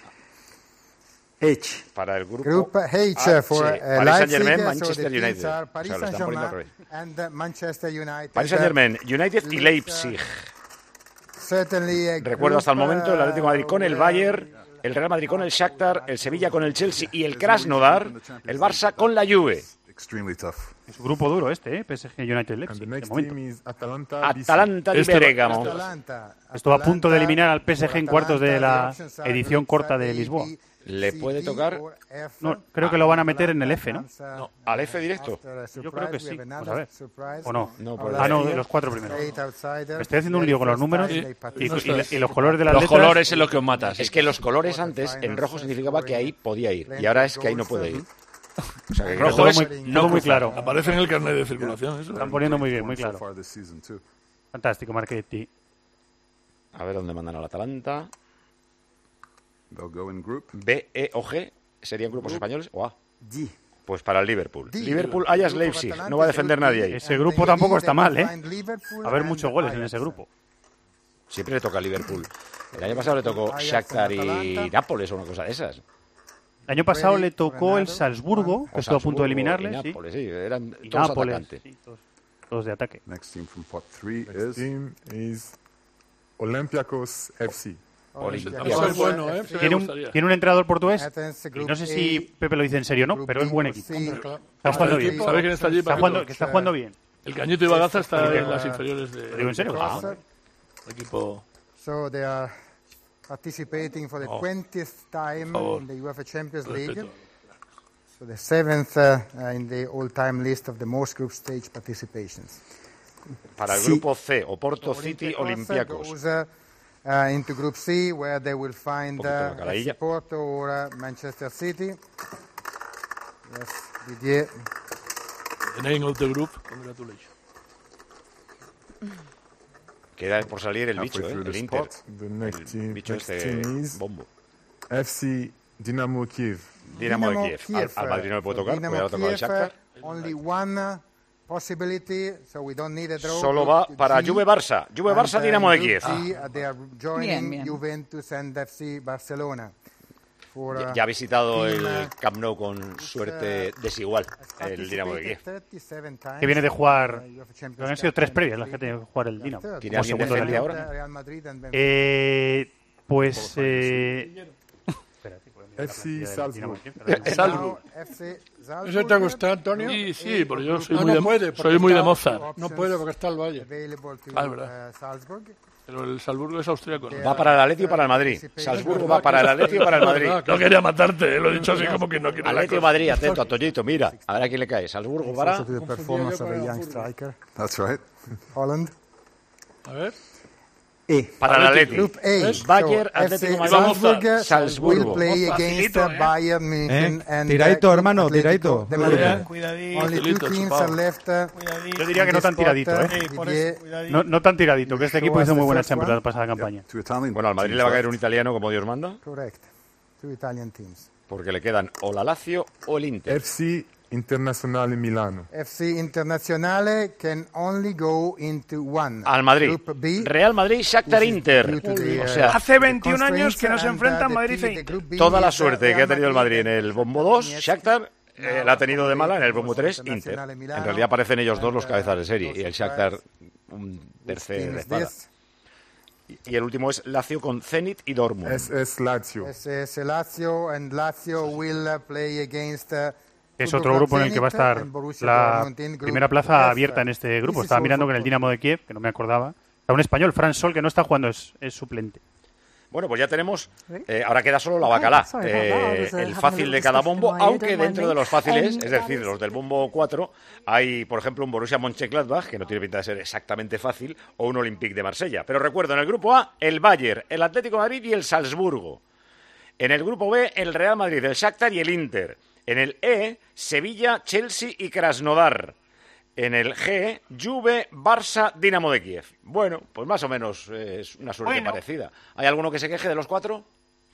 H. Para el grupo Group H for Paris Saint-Germain, Manchester United. Paris Saint-Germain and Manchester United. Paris Saint-Germain, United y Leipzig. Recuerdo hasta el momento el Atlético de Madrid con el Bayern, el Real Madrid con el Shakhtar, el Sevilla con el Chelsea y el Krasnodar, el Barça con la Juve. Es un grupo duro PSG United Leipzig. De momento. Atalanta y Bergamo. Estuvo a punto de eliminar al PSG en cuartos de la edición corta de Lisboa. ¿Le puede tocar? No, creo que lo van a meter en el F, ¿no? No, ¿al F directo? Yo creo que sí. Pues a ver. ¿O no? No, de los 4 primeros. Estoy haciendo un lío con los números y los colores de las letras. Los colores es lo que os matas. Es que los colores antes en rojo significaba que ahí podía ir y ahora es que ahí no puede ir. O sea, que rojo es no muy claro. Aparece en el carnet de circulación. Eso. Están poniendo muy bien, muy claro. Fantástico, Marchetti. A ver dónde mandan al Atalanta. B, E o G serían grupos españoles o A. Pues para el Liverpool. Liverpool, Ajax, Leipzig. No va a defender nadie ahí. Ese grupo tampoco está mal, ¿eh? Va a haber muchos goles en ese grupo. Siempre le toca a Liverpool. El año pasado le tocó Shakhtar y Nápoles o una cosa de esas. El año pasado le tocó el Salzburgo, que estuvo a punto de eliminarle. Nápoles, sí. Eran todos Nápoles, atacantes. sí, todos de ataque. Next team from pot 3 is Olympiacos FC. Tiene un entrenador portugués y no sé si Pepe lo dice en serio o no, pero es buen equipo. Está jugando bien. ¿Sabes quién está allí? Está jugando bien. El Cañito Ibagaza está en las inferiores de... ¿Digo en serio? El equipo... So they are participating for the 20th time in the UEFA Champions League. So the 7th in the all-time list of the most group stage participations. Para el grupo C, Oporto, City, Olympiacos. Into Group C, where they will find Porto or Manchester City. Yes, Didier. The name of the group, congratulations. Queda por salir el bicho, el Inter. El bicho bombo. FC Dinamo Kiev. Dinamo de Kiev. Al Madrid no le puede tocar, puede tocar al Shakhtar. Only one possibility, so we don't need a draw. Solo va para Juve-Barça. Juve-Barça, Dinamo de Kiev. They are joining Juventus and FC Barcelona. Ya ha visitado el Camp Nou con suerte desigual, el Dinamo de Kiev. Que viene de jugar... Han sido 3 previas las que ha tenido que jugar el Dinamo. ¿Tiene alguien decente ahora? Pues... FC Salzburg. ¿Eso te gusta, Antonio? Sí, porque yo soy muy de Mozart. No puede porque está el Valle. Es verdad. Pero el Salzburgo es austríaco, ¿no? Va para el Atlético y para el Madrid. Salzburgo va para el Atlético y para el Madrid. No quería matarte, lo he dicho así como que no quiero. Atlético y Madrid, atento, Antoñito, mira. A ver a quién le cae. Salzburgo para... That's right. Holland. A ver. Para el Atlético. Bayern, so Atlético Madrid, Salzburgo. Will play against Bayern Munich and tiradito, hermano, tiradito. Only 2 teams are left. Yo diría que no tan tiradito, No tan tiradito, que este equipo hizo muy buena Champions la pasada campaña. Bueno, al Madrid le va a caer un italiano como Dios manda. Correct. two Italian teams. Porque le quedan o la Lazio o el Inter. FC Internazionale Milano. FC Internazionale can only go into one. Al Madrid. Group B, Real Madrid, Shakhtar, Inter. O sea, hace 21 años que no se enfrentan Madrid e Inter. Toda la suerte que ha tenido el Madrid en el bombo 2, Shakhtar la ha tenido de mala en el bombo 3, Inter. En realidad parecen ellos dos los cabezas de serie y el Shakhtar un tercer de espada. Y el último es Lazio con Zenit y Dortmund. Es Lazio. Es Lazio, and Lazio will play against Es otro grupo en el que va a estar la primera plaza abierta en este grupo. Estaba mirando que en el Dinamo de Kiev, que no me acordaba, está un español, Fran Sol, que no está jugando, es suplente. Bueno, pues ya tenemos, ahora queda solo la bacalá, el fácil de cada bombo, aunque dentro de los fáciles, es decir, los del bombo 4, hay, por ejemplo, un Borussia Mönchengladbach, que no tiene pinta de ser exactamente fácil, o un Olympique de Marsella. Pero recuerdo, en el grupo A, el Bayern, el Atlético de Madrid y el Salzburgo. En el grupo B, el Real Madrid, el Shakhtar y el Inter. En el E, Sevilla, Chelsea y Krasnodar. En el G, Juve, Barça, Dinamo de Kiev. Bueno, pues más o menos es una suerte parecida. ¿Hay alguno que se queje de los 4?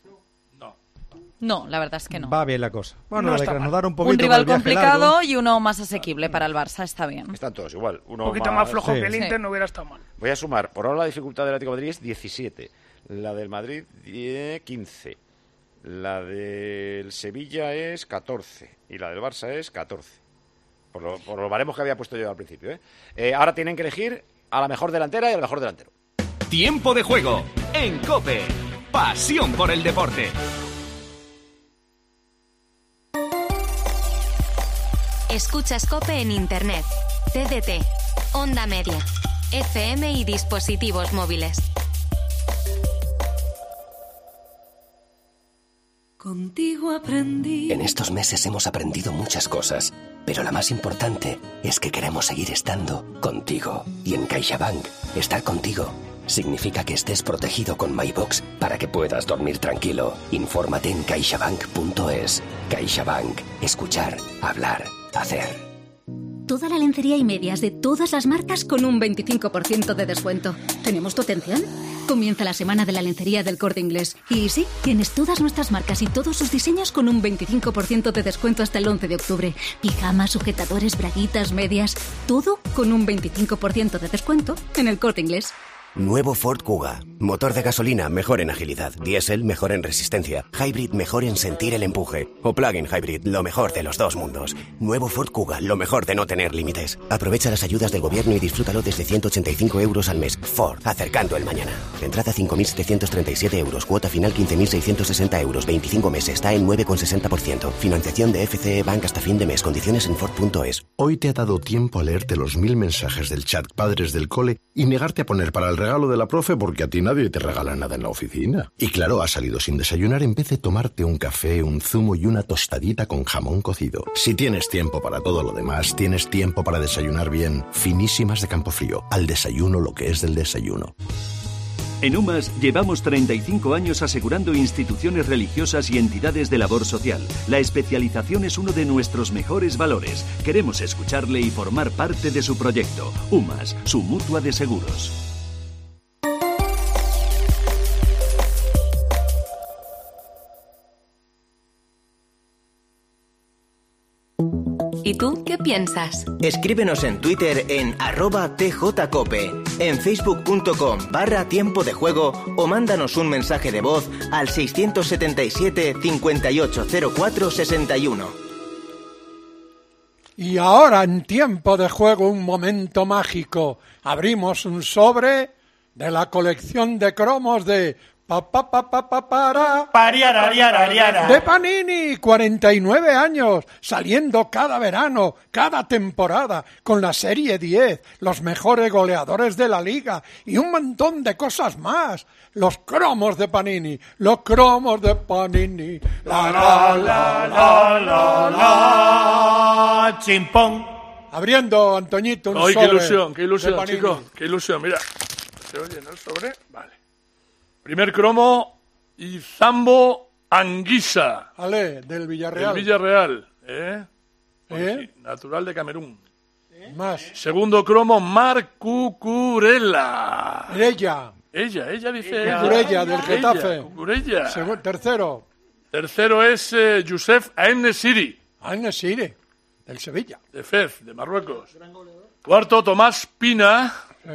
No, la verdad es que no. Va bien la cosa. Bueno, No de está Krasnodar mal. un poquito Un rival con el viaje complicado largo. y uno más asequible para el Barça, está bien. Están todos igual. Un poquito más flojo que el Inter, no hubiera estado mal. Voy a sumar. Por ahora la dificultad del Atlético de Madrid es 17. La del Madrid 15. La del Sevilla es 14. Y la del Barça es 14. Por los baremos que había puesto yo al principio. Ahora tienen que elegir a la mejor delantera y al mejor delantero. Tiempo de juego en COPE. Pasión por el deporte. Escuchas COPE en Internet, TDT, Onda Media, FM y dispositivos móviles. Contigo aprendí. En estos meses hemos aprendido muchas cosas, pero la más importante es que queremos seguir estando contigo. Y en CaixaBank, estar contigo significa que estés protegido con MyBox para que puedas dormir tranquilo. Infórmate en caixabank.es. CaixaBank. Escuchar, hablar, hacer. Toda la lencería y medias de todas las marcas con un 25% de descuento. ¿Tenemos tu atención? Comienza la semana de la lencería del Corte Inglés. Y sí, tienes todas nuestras marcas y todos sus diseños con un 25% de descuento hasta el 11 de octubre. Pijamas, sujetadores, braguitas, medias... Todo con un 25% de descuento en el Corte Inglés. Nuevo Ford Kuga. Motor de gasolina mejor en agilidad. Diésel mejor en resistencia. Hybrid mejor en sentir el empuje. O plug-in hybrid, lo mejor de los dos mundos. Nuevo Ford Kuga, lo mejor de no tener límites. Aprovecha las ayudas del gobierno y disfrútalo desde 185 euros al mes. Ford, acercando el mañana. Entrada 5.737 euros. Cuota final 15.660 euros. 25 meses. Está en 9,60%. Financiación de FCE Bank hasta fin de mes. Condiciones en Ford.es. Hoy te ha dado tiempo a leerte los 1000 mensajes del chat Padres del Cole y negarte a poner para el regalo de la profe porque a ti nadie te regala nada en la oficina. Y claro, has salido sin desayunar en vez de tomarte un café, un zumo y una tostadita con jamón cocido. Si tienes tiempo para todo lo demás, tienes tiempo para desayunar bien. Finísimas de Campofrío. Al desayuno lo que es del desayuno. En UMAS llevamos 35 años asegurando instituciones religiosas y entidades de labor social. La especialización es uno de nuestros mejores valores. Queremos escucharle y formar parte de su proyecto. UMAS, su mutua de seguros. ¿Y tú qué piensas? Escríbenos en Twitter en @tjcope, en facebook.com/tiempo de juego o mándanos un mensaje de voz al 677 5804 61. Y ahora, en tiempo de juego, un momento mágico. Abrimos un sobre de la colección de cromos de de Panini, 49 años, saliendo cada verano, cada temporada, con la serie 10, los mejores goleadores de la liga y un montón de cosas más. Los cromos de Panini, los cromos de Panini. Chimpón. Abriendo, Antoñito, un ¡Ay, sobre. qué ilusión, chicos! ¡Qué ilusión! Mira, ¿se oye en el sobre? Vale. Primer cromo, Izambo Anguissa. Ale, del Villarreal. Del Villarreal, Sí, natural de Camerún. Más. Segundo cromo, Marc Cucurella. Ella dice Cucurella, del Ella, Getafe. Cucurella. Tercero, Tercero es Youssef En-Nesyri. En-Nesyri, del Sevilla. De Fez, de Marruecos. Cuarto, Tomás Pina,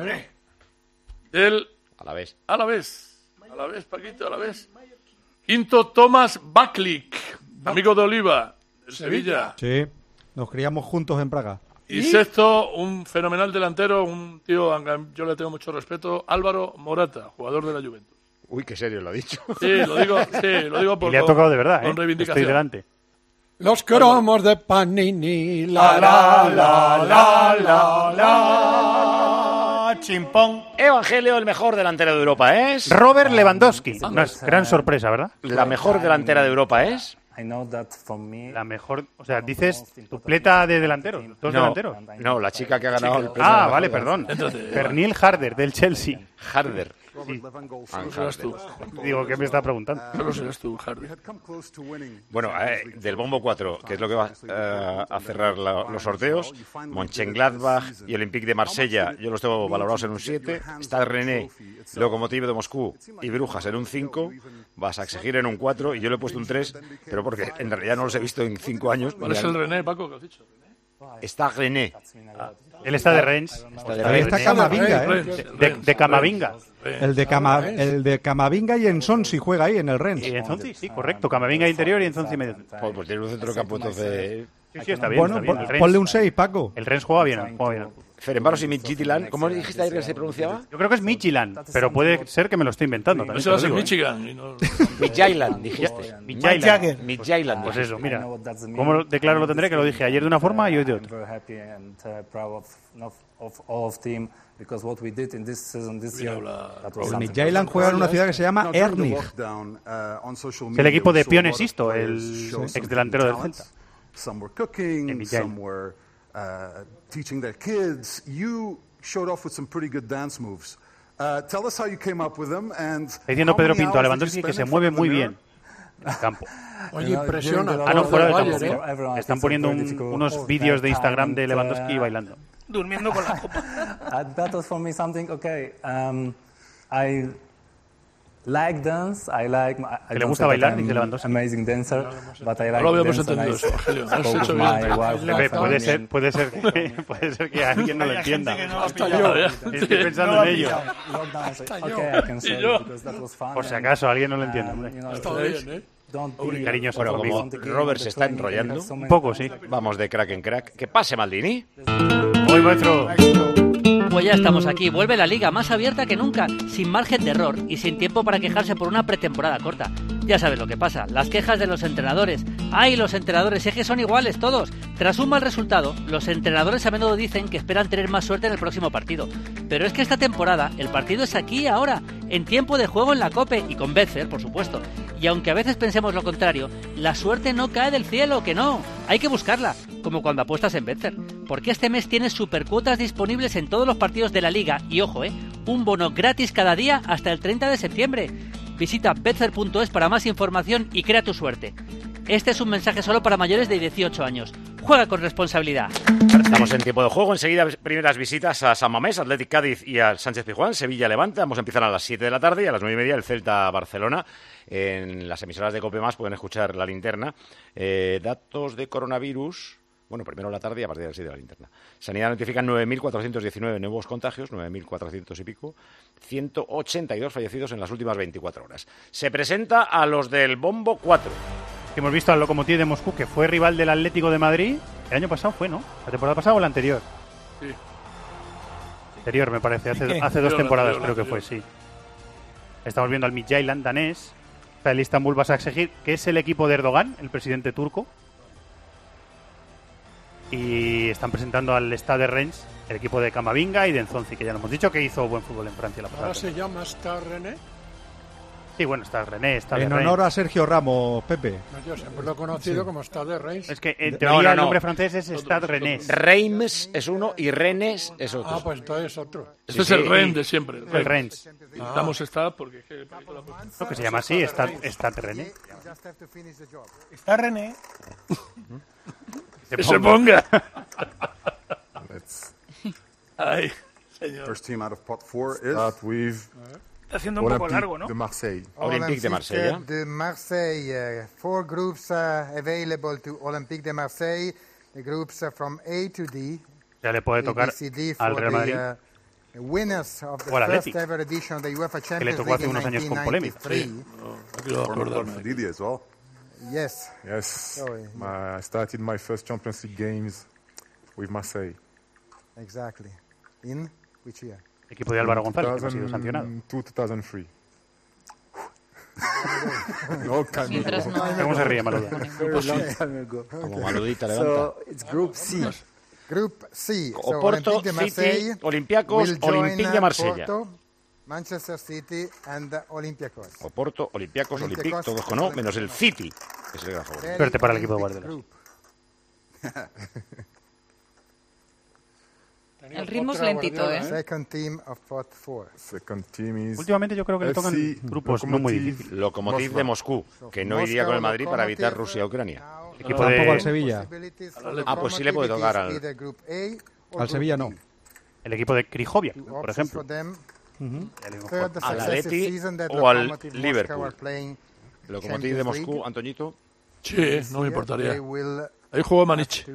del Alavés. Alavés, Paquito, Alavés. Quinto, Tomás Baklik, amigo de Oliva, del Sevilla. Sí, nos criamos juntos en Praga. Y sexto, un fenomenal delantero, un tío, yo le tengo mucho respeto, Álvaro Morata, jugador de la Juventus. Uy, qué serio lo ha dicho. Sí, lo digo por y le ha tocado de verdad, con reivindicación. Estoy delante. Los cromos de Panini, la. Chimpón. Evangelio, el mejor delantero de Europa es... Robert Lewandowski. Una gran sorpresa, ¿verdad? La mejor delantera de Europa es... La mejor, o sea, dices dupleta de delanteros, dos delanteros. No, la chica que ha ganado el premio. Ah, vale, perdón. Pernil Harder, del Chelsea. Harder. Sí. Digo, ¿qué me está preguntando? No serás tú, Harder. Bueno, del bombo 4, que es lo que va a cerrar los sorteos, Mönchengladbach y Olympique de Marsella, yo los tengo valorados en un 7, Stade Rennais, Lokomotiv de Moscú y Brujas en un 5, vas a exigir en un 4 y yo le he puesto un 3, pero porque en realidad no los he visto en 5 años. ¿Cuál es el René, Paco, que has dicho? Stade Rennais. Él está de Rennes. Está Camavinga, de Camavinga. El de Camavinga y Ensonsi juega ahí en el Rennes. Y Ensonsi, sí, correcto. Camavinga interior y Ensonsi medio. Pues tiene un centro de campo, entonces... Sí, está bien. Bueno, está bien. ponle un 6, Paco. El Rennes juega bien. Ferencváros y Midtjylland. ¿Cómo le dijiste ayer que se pronunciaba? Yo creo que es Midtjylland, pero puede ser que me lo estoy inventando. Eso va a ser Michigan. Y no... Midtjylland, dijiste. Midtjylland. Pues eso, mira. ¿Cómo declaro lo tendré? Que lo dije ayer de una forma y hoy de otra. Midtjylland juega en una ciudad que se llama Ernig. Es el equipo de Pione Sisto, el ex delantero del Celta. Some were cooking, some were teaching their kids. You showed off with some pretty good dance moves. Tell us how you came up with them and diciendo Pedro Pinto a Lewandowski que se mueve muy bien en el campo. Oye, impresiona. No, fuera del campo. Mira. Están poniendo unos vídeos de Instagram de Lewandowski bailando. Durmiendo con la copa. That was for me something, okay. I like dance, I like... ¿Que le gusta bailar? Dice Lewandowski. Amazing dancer, but I like no lo habíamos dance. Entendido eso, Rogelio. Has hecho bien. Puede ser que alguien no lo entienda. Hasta yo. Estoy pensando en ello. Okay, I can say because that was fun. Por si acaso alguien no lo entiende. Está bien, ¿eh? Cariñoso bueno, conmigo. como Robert se está enrollando, un poco, sí. Vamos de crack en crack. Que pase, Maldini. Hoy, maestro. Pues ya estamos aquí, vuelve la liga más abierta que nunca, sin margen de error y sin tiempo para quejarse por una pretemporada corta. Ya sabes lo que pasa, las quejas de los entrenadores. ¡Ay, los entrenadores! Es que son iguales todos. Tras un mal resultado, los entrenadores a menudo dicen que esperan tener más suerte en el próximo partido. Pero es que esta temporada, el partido es aquí y ahora, en tiempo de juego en la COPE y con Betfair, por supuesto. Y aunque a veces pensemos lo contrario, la suerte no cae del cielo, que no. Hay que buscarla, como cuando apuestas en Betfair. Porque este mes tienes supercuotas disponibles en todos los partidos de la liga y ojo, un bono gratis cada día hasta el 30 de septiembre. Visita betfair.es para más información y crea tu suerte. Este es un mensaje solo para mayores de 18 años. Juega con responsabilidad. Estamos en tiempo de juego. Enseguida primeras visitas a San Mamés, Athletic Cádiz y al Sánchez Pizjuán, Sevilla Levante. Vamos a empezar a las 7 de la tarde y a las 9:30 el Celta Barcelona. En las emisoras de COPE Más pueden escuchar la linterna. Datos de coronavirus. Bueno, primero la tarde y a partir de las 6 de la linterna. Sanidad notifica 9.419 nuevos contagios, 9.400 y pico, 182 fallecidos en las últimas 24 horas. Se presenta a los del Bombo 4. Hemos visto al Lokomotiv de Moscú, que fue rival del Atlético de Madrid. El año pasado fue, ¿no? ¿La temporada pasada o la anterior? Sí. Anterior, me parece. Hace 2 temporadas creo que fue, sí. Estamos viendo al Midtjylland danés. El Istanbul Basaksehir, que es el equipo de Erdogan, el presidente turco. Y están presentando al Stade Rennes, el equipo de Camavinga y de Enzonzi, que ya lo hemos dicho que hizo buen fútbol en Francia la pasada. ¿Ahora se llama Stade Rennais? Sí, bueno, Stade Rennais, En honor a Sergio Ramos, Pepe. No, yo siempre lo he conocido como Stade Reims. Es que en teoría el nombre francés es Stade Rennais. Reims es uno y Rennes es otro. Ah, pues entonces es otro. Este es el Rennes de siempre. El Rennes. Estamos Stade porque... Lo que se llama así, Stade Rennais. Stade Rennais. Que se ponga. Ay, señor. First team out of pot 4 is... está haciendo un poco largo, ¿no? de Marseille. Olympique de Marsella. De Marseille. 4 groups available to Olympique de Marseille. The groups from A to D. Ya le puede tocar al Real Madrid. Winners of the O al first Atleti, ever edition of the UEFA que le Champions tocó hace League in unos años con polémica. 1993. Madrid as well. Yes. Yes. So, I started my first Champions League games with Marseille. Exactly. In which year? Equipo de Álvaro González, que ha sido sancionado. 2003. No, Mientras no- ¿Cómo se ríe, Maluda? Como Maludita levanta. So it's Group C. Group C. So Oporto, Olympique de Marseille City, Olympiacos, will join, Olympique de Marsella. Porto, Manchester City and Olympiacos. Oporto, Olympiacos, Olympique, todos con O, menos el City, que es el gran favorito. Suerte para el equipo de Guardiola. El ritmo es lentito, ¿eh? Second team of pot 4. Second team is Últimamente yo creo que le tocan FC grupos no muy difíciles. Lokomotiv de Moscú, que no iría con el Madrid para evitar Rusia-Ucrania. Equipo Tampoco de... al Sevilla. Ah, pues sí le puede tocar al... Al Sevilla no. El equipo de Krychowiak, por ejemplo. Al Atleti o al Liverpool. Lokomotiv de Moscú, Antoñito. Sí, no me importaría. Ahí jugó Maniche.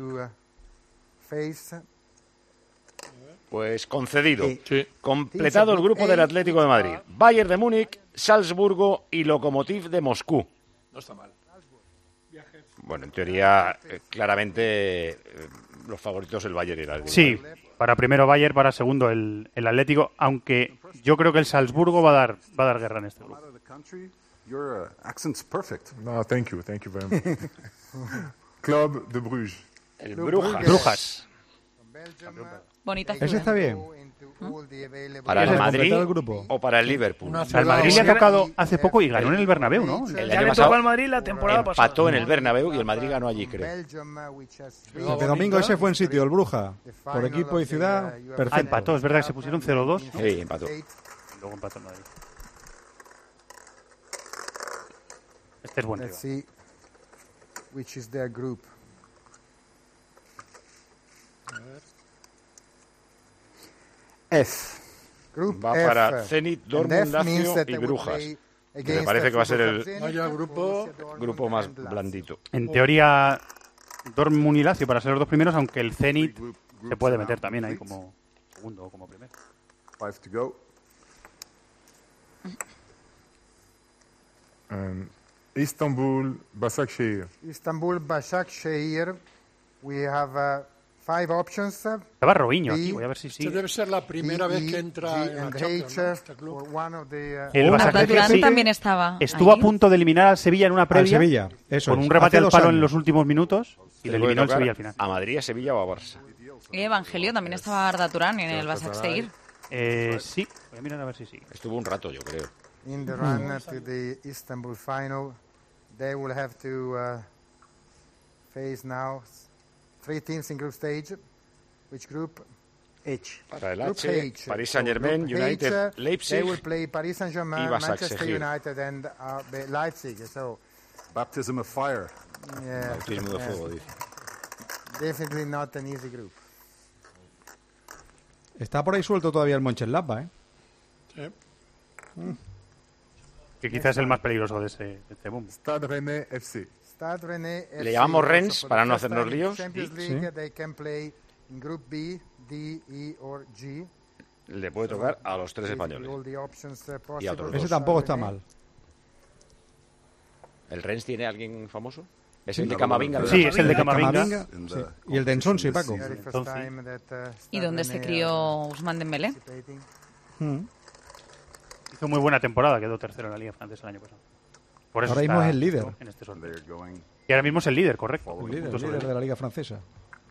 Pues concedido. Sí. Completado el grupo del Atlético de Madrid. Bayern de Múnich, Salzburgo y Lokomotiv de Moscú. No está mal. Bueno, en teoría, claramente los favoritos el Bayern y el Atlético. Sí, para primero Bayern, para segundo el Atlético, aunque yo creo que el Salzburgo va a dar guerra en este grupo. Your accent's perfect. No, thank you very much. Club de Bruges. El Brujas. Brujas. Bonita Ese ciudad. está bien. Para el ¿Ese Madrid completado el grupo? o para el Liverpool. Al Madrid le ha tocado hace poco y ganó en el Bernabéu, ¿no? El Ya año le pasado tocó al Madrid la temporada pasada. empató en el Bernabéu y el Madrid ganó allí, creo. De domingo ese fue en sitio, el Bruja. Por equipo y ciudad, perfecto. Ah, empató, es verdad que se pusieron 0-2. ¿no? Sí, empató. Luego empató el Madrid. Este es buen Let's rival. see which is their group. F. Group Va F. para Zenit, And Dortmund, F means Lazio that y they will Brujas. play Me against parece the que va a ser Football el Zenit, Vaya grupo. grupo más blandito. En teoría, Dortmund y Lazio para ser los dos primeros, aunque el Zenit se puede meter también ahí como segundo o como primero. 5 to go. Istanbul, Başakşehir. Istanbul, Başakşehir. We have 5 options. Estaba Robinho aquí, voy a ver si sí. Esta debe ser la primera vez que entra en la and Champions, ¿no? H Este club. for one of the, El Arda Başakşehir Turan sí también estaba. estuvo ahí. a punto de eliminar al Sevilla en una previa. Al Sevilla, eso Con es. un remate Hace al 2 palo en años. los últimos minutos y le Le puede eliminó el tocar Sevilla al final. a Madrid, a Sevilla o a Barça. Y Evangelio también estaba Arda Turan en el Başakşehir. Sí, voy a mirar a ver si sí. Estuvo un rato, yo creo. in the run to the Istanbul final. They will have to face now 3 teams in group stage. Which group? H. Para el Group H, Paris Saint-Germain, Group United, H, Leipzig They will play Paris Saint-Germain, y Manchester Başakşehir. United and Leipzig. So, Baptism of fire. yeah, Bautismo de fuego, dice. definitely not an easy group. Está por ahí suelto todavía el Mönchengladbach, ¿eh? Sí. Que quizás es el más peligroso de este boom. Stade Rennais FC. Stade Rennais FC. Le llamamos Also Rennes for para the no first hacernos time in líos. Champions Sí. League, they can play in Group B, D, E or G. Le puede tocar a los tres Basically españoles. all the options, Y a possible. otros Ese dos. tampoco está mal. ¿El Rennes tiene alguien famoso? ¿Es Sí. el de Camavinga? Sí, es el de Camavinga. Camavinga, sí. Y el de Ensonsi, Paco. Very first Entonces, time that, ¿Y Stade dónde se Rennais crió Ousmane Dembélé? participating. Hizo muy buena temporada, quedó tercero en la Liga Francesa el año pasado. Por eso Ahora mismo está es el líder. en este sorteo. They're going. Y ahora mismo es el líder, correcto. El líder, Puntos sobre líder de la Liga Francesa.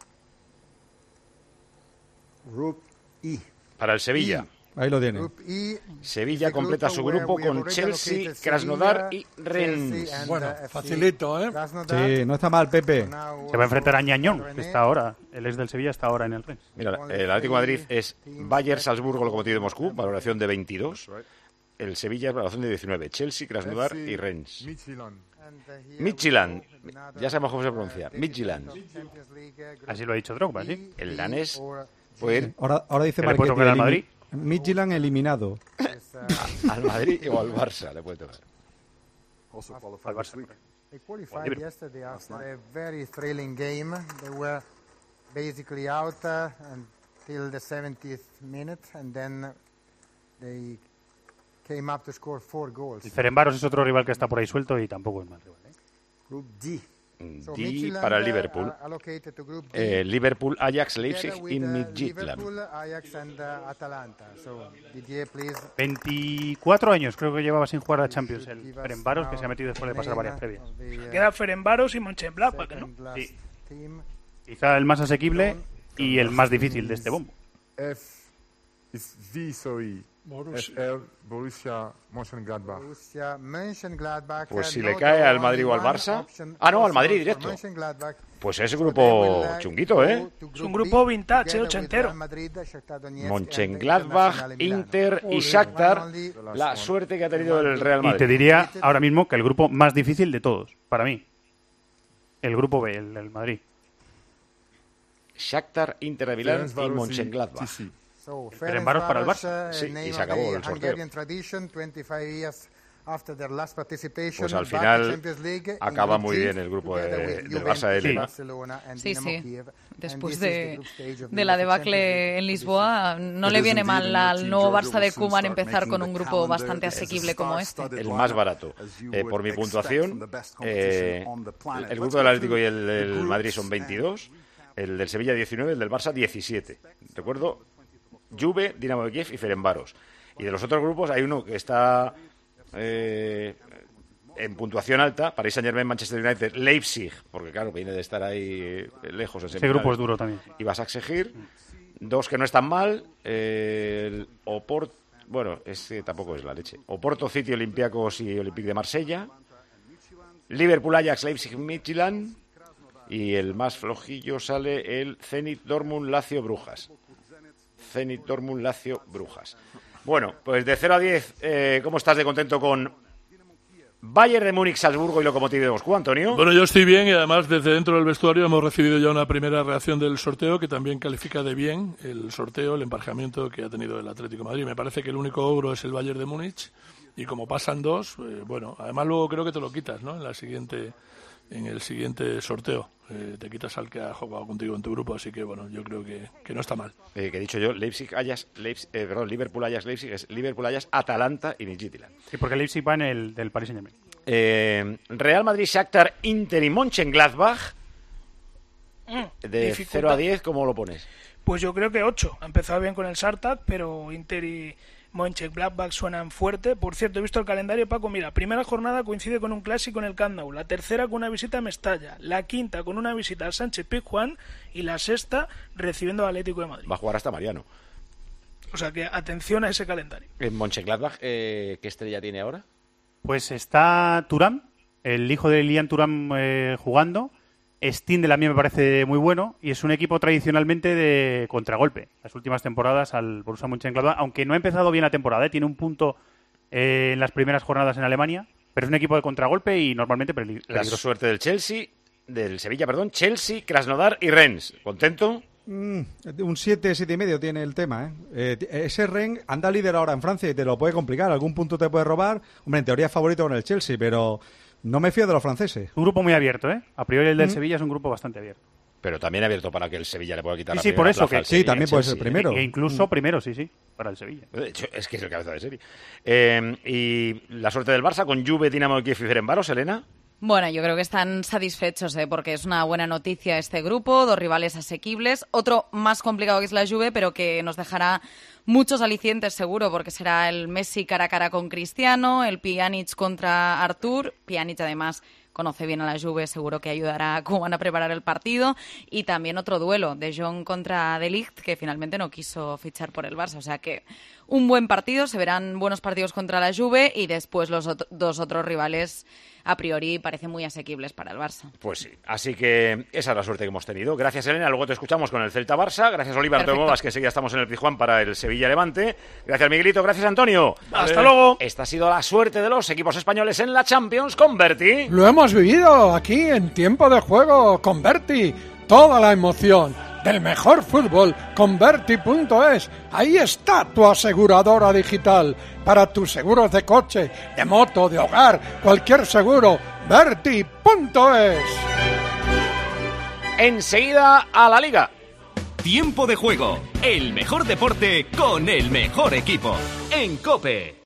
Group E. Para el Sevilla. Ahí lo tiene. Group E. Sevilla the completa group su where grupo we have con already Chelsea, allocated Krasnodar y Sevilla, Rennes. Chelsea and, Bueno, FC facilito, ¿eh? Krasnodar. Sí, no está mal, Pepe. Now, Se va a enfrentar a Ñañón, que Rennais. está ahora. El ex del Sevilla está ahora en el Rennes. Mira, el Atlético de Madrid es Bayern, Salzburgo, Lokomotiv de Moscú, valoración de 22. El Sevilla es valoración de 19. Chelsea, Krasnodar y Rennes. Midtjylland. Midtjylland, ya sabemos cómo se pronuncia. Midtjylland. Así lo ha dicho Drogba, ¿sí? El danés puede ir. Ahora dice ¿Que le puede tocar al Madrid? Midtjylland eliminado. Al Madrid o al Barça le puede tocar. Al Barça. They qualified yesterday after a very thrilling game. They were basically out until the 70th minute, and then they came up to score 4 goals. El Ferencváros es otro rival que está por ahí suelto y tampoco es mal rival. Group D. D para el Liverpool. Liverpool, Ajax, Leipzig y Midtjylland. 24 años creo que llevaba sin jugar a Champions el Ferencváros, que se ha metido después de pasar varias previas. Queda Ferencváros y Mönchengladbach, ¿no? Sí. Quizá el más asequible y el más difícil de este bombo. Borussia Mönchengladbach. Pues si le cae al Madrid o al Barça... Ah, no, al Madrid directo. Pues es grupo chunguito, ¿eh? Es un grupo vintage, ochentero. Mönchengladbach, Inter y Shakhtar. La suerte que ha tenido el Real Madrid. Y te diría ahora mismo que el grupo más difícil de todos, para mí. El grupo B, el Madrid. Shakhtar, Inter de Milán y Mönchengladbach. Ferencváros para el Barça. Sí, y se acabó el sorteo. Pues al final acaba muy bien el grupo del Barça de Elena. Sí, sí. Después de la debacle en Lisboa, no le viene mal al nuevo Barça de Koeman empezar con un grupo bastante asequible como este. El más barato. Por mi puntuación, el grupo del Atlético y el del Madrid son 22, el del Sevilla 19, el del Barça 17. Recuerdo, Juve, Dinamo de Kiev y Ferencváros. Y de los otros grupos hay uno que está en puntuación alta, Paris Saint-Germain, Manchester United, Leipzig, porque claro, viene de estar ahí lejos. Ese grupo es duro también. Y Basaksehir, dos que no están mal, Oporto, bueno, ese tampoco es la leche. Oporto, City, Olympiacos y Olympique de Marsella, Liverpool, Ajax, Leipzig, Midtjylland, y el más flojillo sale el Zenit, Dortmund, Lazio, Brujas. Zenit, Dortmund, Lazio, Brujas. Bueno, pues de 0 a 10, ¿cómo estás de contento con Bayern de Múnich, Salzburgo y Lokomotiv de Moscú, Antonio? Bueno, yo estoy bien y además desde dentro del vestuario hemos recibido ya una primera reacción del sorteo que también califica de bien el sorteo, el emparejamiento que ha tenido el Atlético de Madrid. Me parece que el único ogro es el Bayern de Múnich y como pasan dos, bueno, además luego creo que te lo quitas, ¿no? En el siguiente sorteo te quitas al que ha jugado contigo en tu grupo, así que bueno, yo creo que no está mal. Que he dicho yo, Liverpool, Ajax, Leipzig, es Liverpool, Ajax, Atalanta y Midtjylland. Sí, porque Leipzig va en el del Paris Saint-Germain. Real Madrid, Shakhtar, Inter y Mönchengladbach. De 0 a 10, ¿cómo lo pones? Pues yo creo que 8. Ha empezado bien con el Sartat, pero Inter y Mönchengladbach suenan fuerte. Por cierto, he visto el calendario, Paco. Mira, primera jornada coincide con un clásico en el Camp Nou, la tercera con una visita a Mestalla, la quinta con una visita al Sánchez-Pizjuán y la sexta recibiendo al Atlético de Madrid. Va a jugar hasta Mariano. O sea que atención a ese calendario. ¿En Mönchengladbach qué estrella tiene ahora? Pues está Thuram, el hijo de Lilian Thuram jugando. Stindl a mí me parece muy bueno y es un equipo tradicionalmente de contragolpe. Las últimas temporadas al Borussia Mönchengladbach, aunque no ha empezado bien la temporada, tiene un punto en las primeras jornadas en Alemania, pero es un equipo de contragolpe y normalmente peligroso. La suerte del Sevilla, Chelsea, Krasnodar y Rennes. ¿Contento? Un 7,5 tiene el tema, ese Rennes anda líder ahora en Francia y te lo puede complicar. Algún punto te puede robar. Hombre, en teoría es favorito con el Chelsea, pero no me fío de los franceses. Un grupo muy abierto, ¿eh? A priori el del Sevilla es un grupo bastante abierto. Pero también abierto para que el Sevilla le pueda quitar la primera plaza. Sí, por eso. Sí, también puede ser primero. E incluso primero, sí, para el Sevilla. De hecho, es que es el cabeza de serie. Y la suerte del Barça con Juve, Dinamo de Kiev y Ferencváros, Elena. Bueno, yo creo que están satisfechos, porque es una buena noticia este grupo, dos rivales asequibles, otro más complicado que es la Juve, pero que nos dejará muchos alicientes seguro, porque será el Messi cara a cara con Cristiano, el Pjanic contra Artur, Pjanic además conoce bien a la Juve, seguro que ayudará a Koeman a preparar el partido, y también otro duelo, De Jong contra De Ligt, que finalmente no quiso fichar por el Barça, o sea que un buen partido, se verán buenos partidos contra la Juve, y después los dos otros rivales a priori parecen muy asequibles para el Barça. Pues sí, así que esa es la suerte que hemos tenido. Gracias, Elena, luego te escuchamos con el Celta-Barça, gracias, Oliver, te muevas, que enseguida estamos en el Pizjuán para el Sevilla-Levante, gracias, Miguelito, gracias, Antonio. Hasta luego. Esta ha sido la suerte de los equipos españoles en la Champions con Berti. Lo hemos vivido aquí en Tiempo de Juego con Berti, toda la emoción del mejor fútbol con Berti.es. Ahí está tu aseguradora digital para tus seguros de coche, de moto, de hogar, cualquier seguro. Berti.es. Enseguida a la Liga. Tiempo de juego, el mejor deporte con el mejor equipo. En COPE.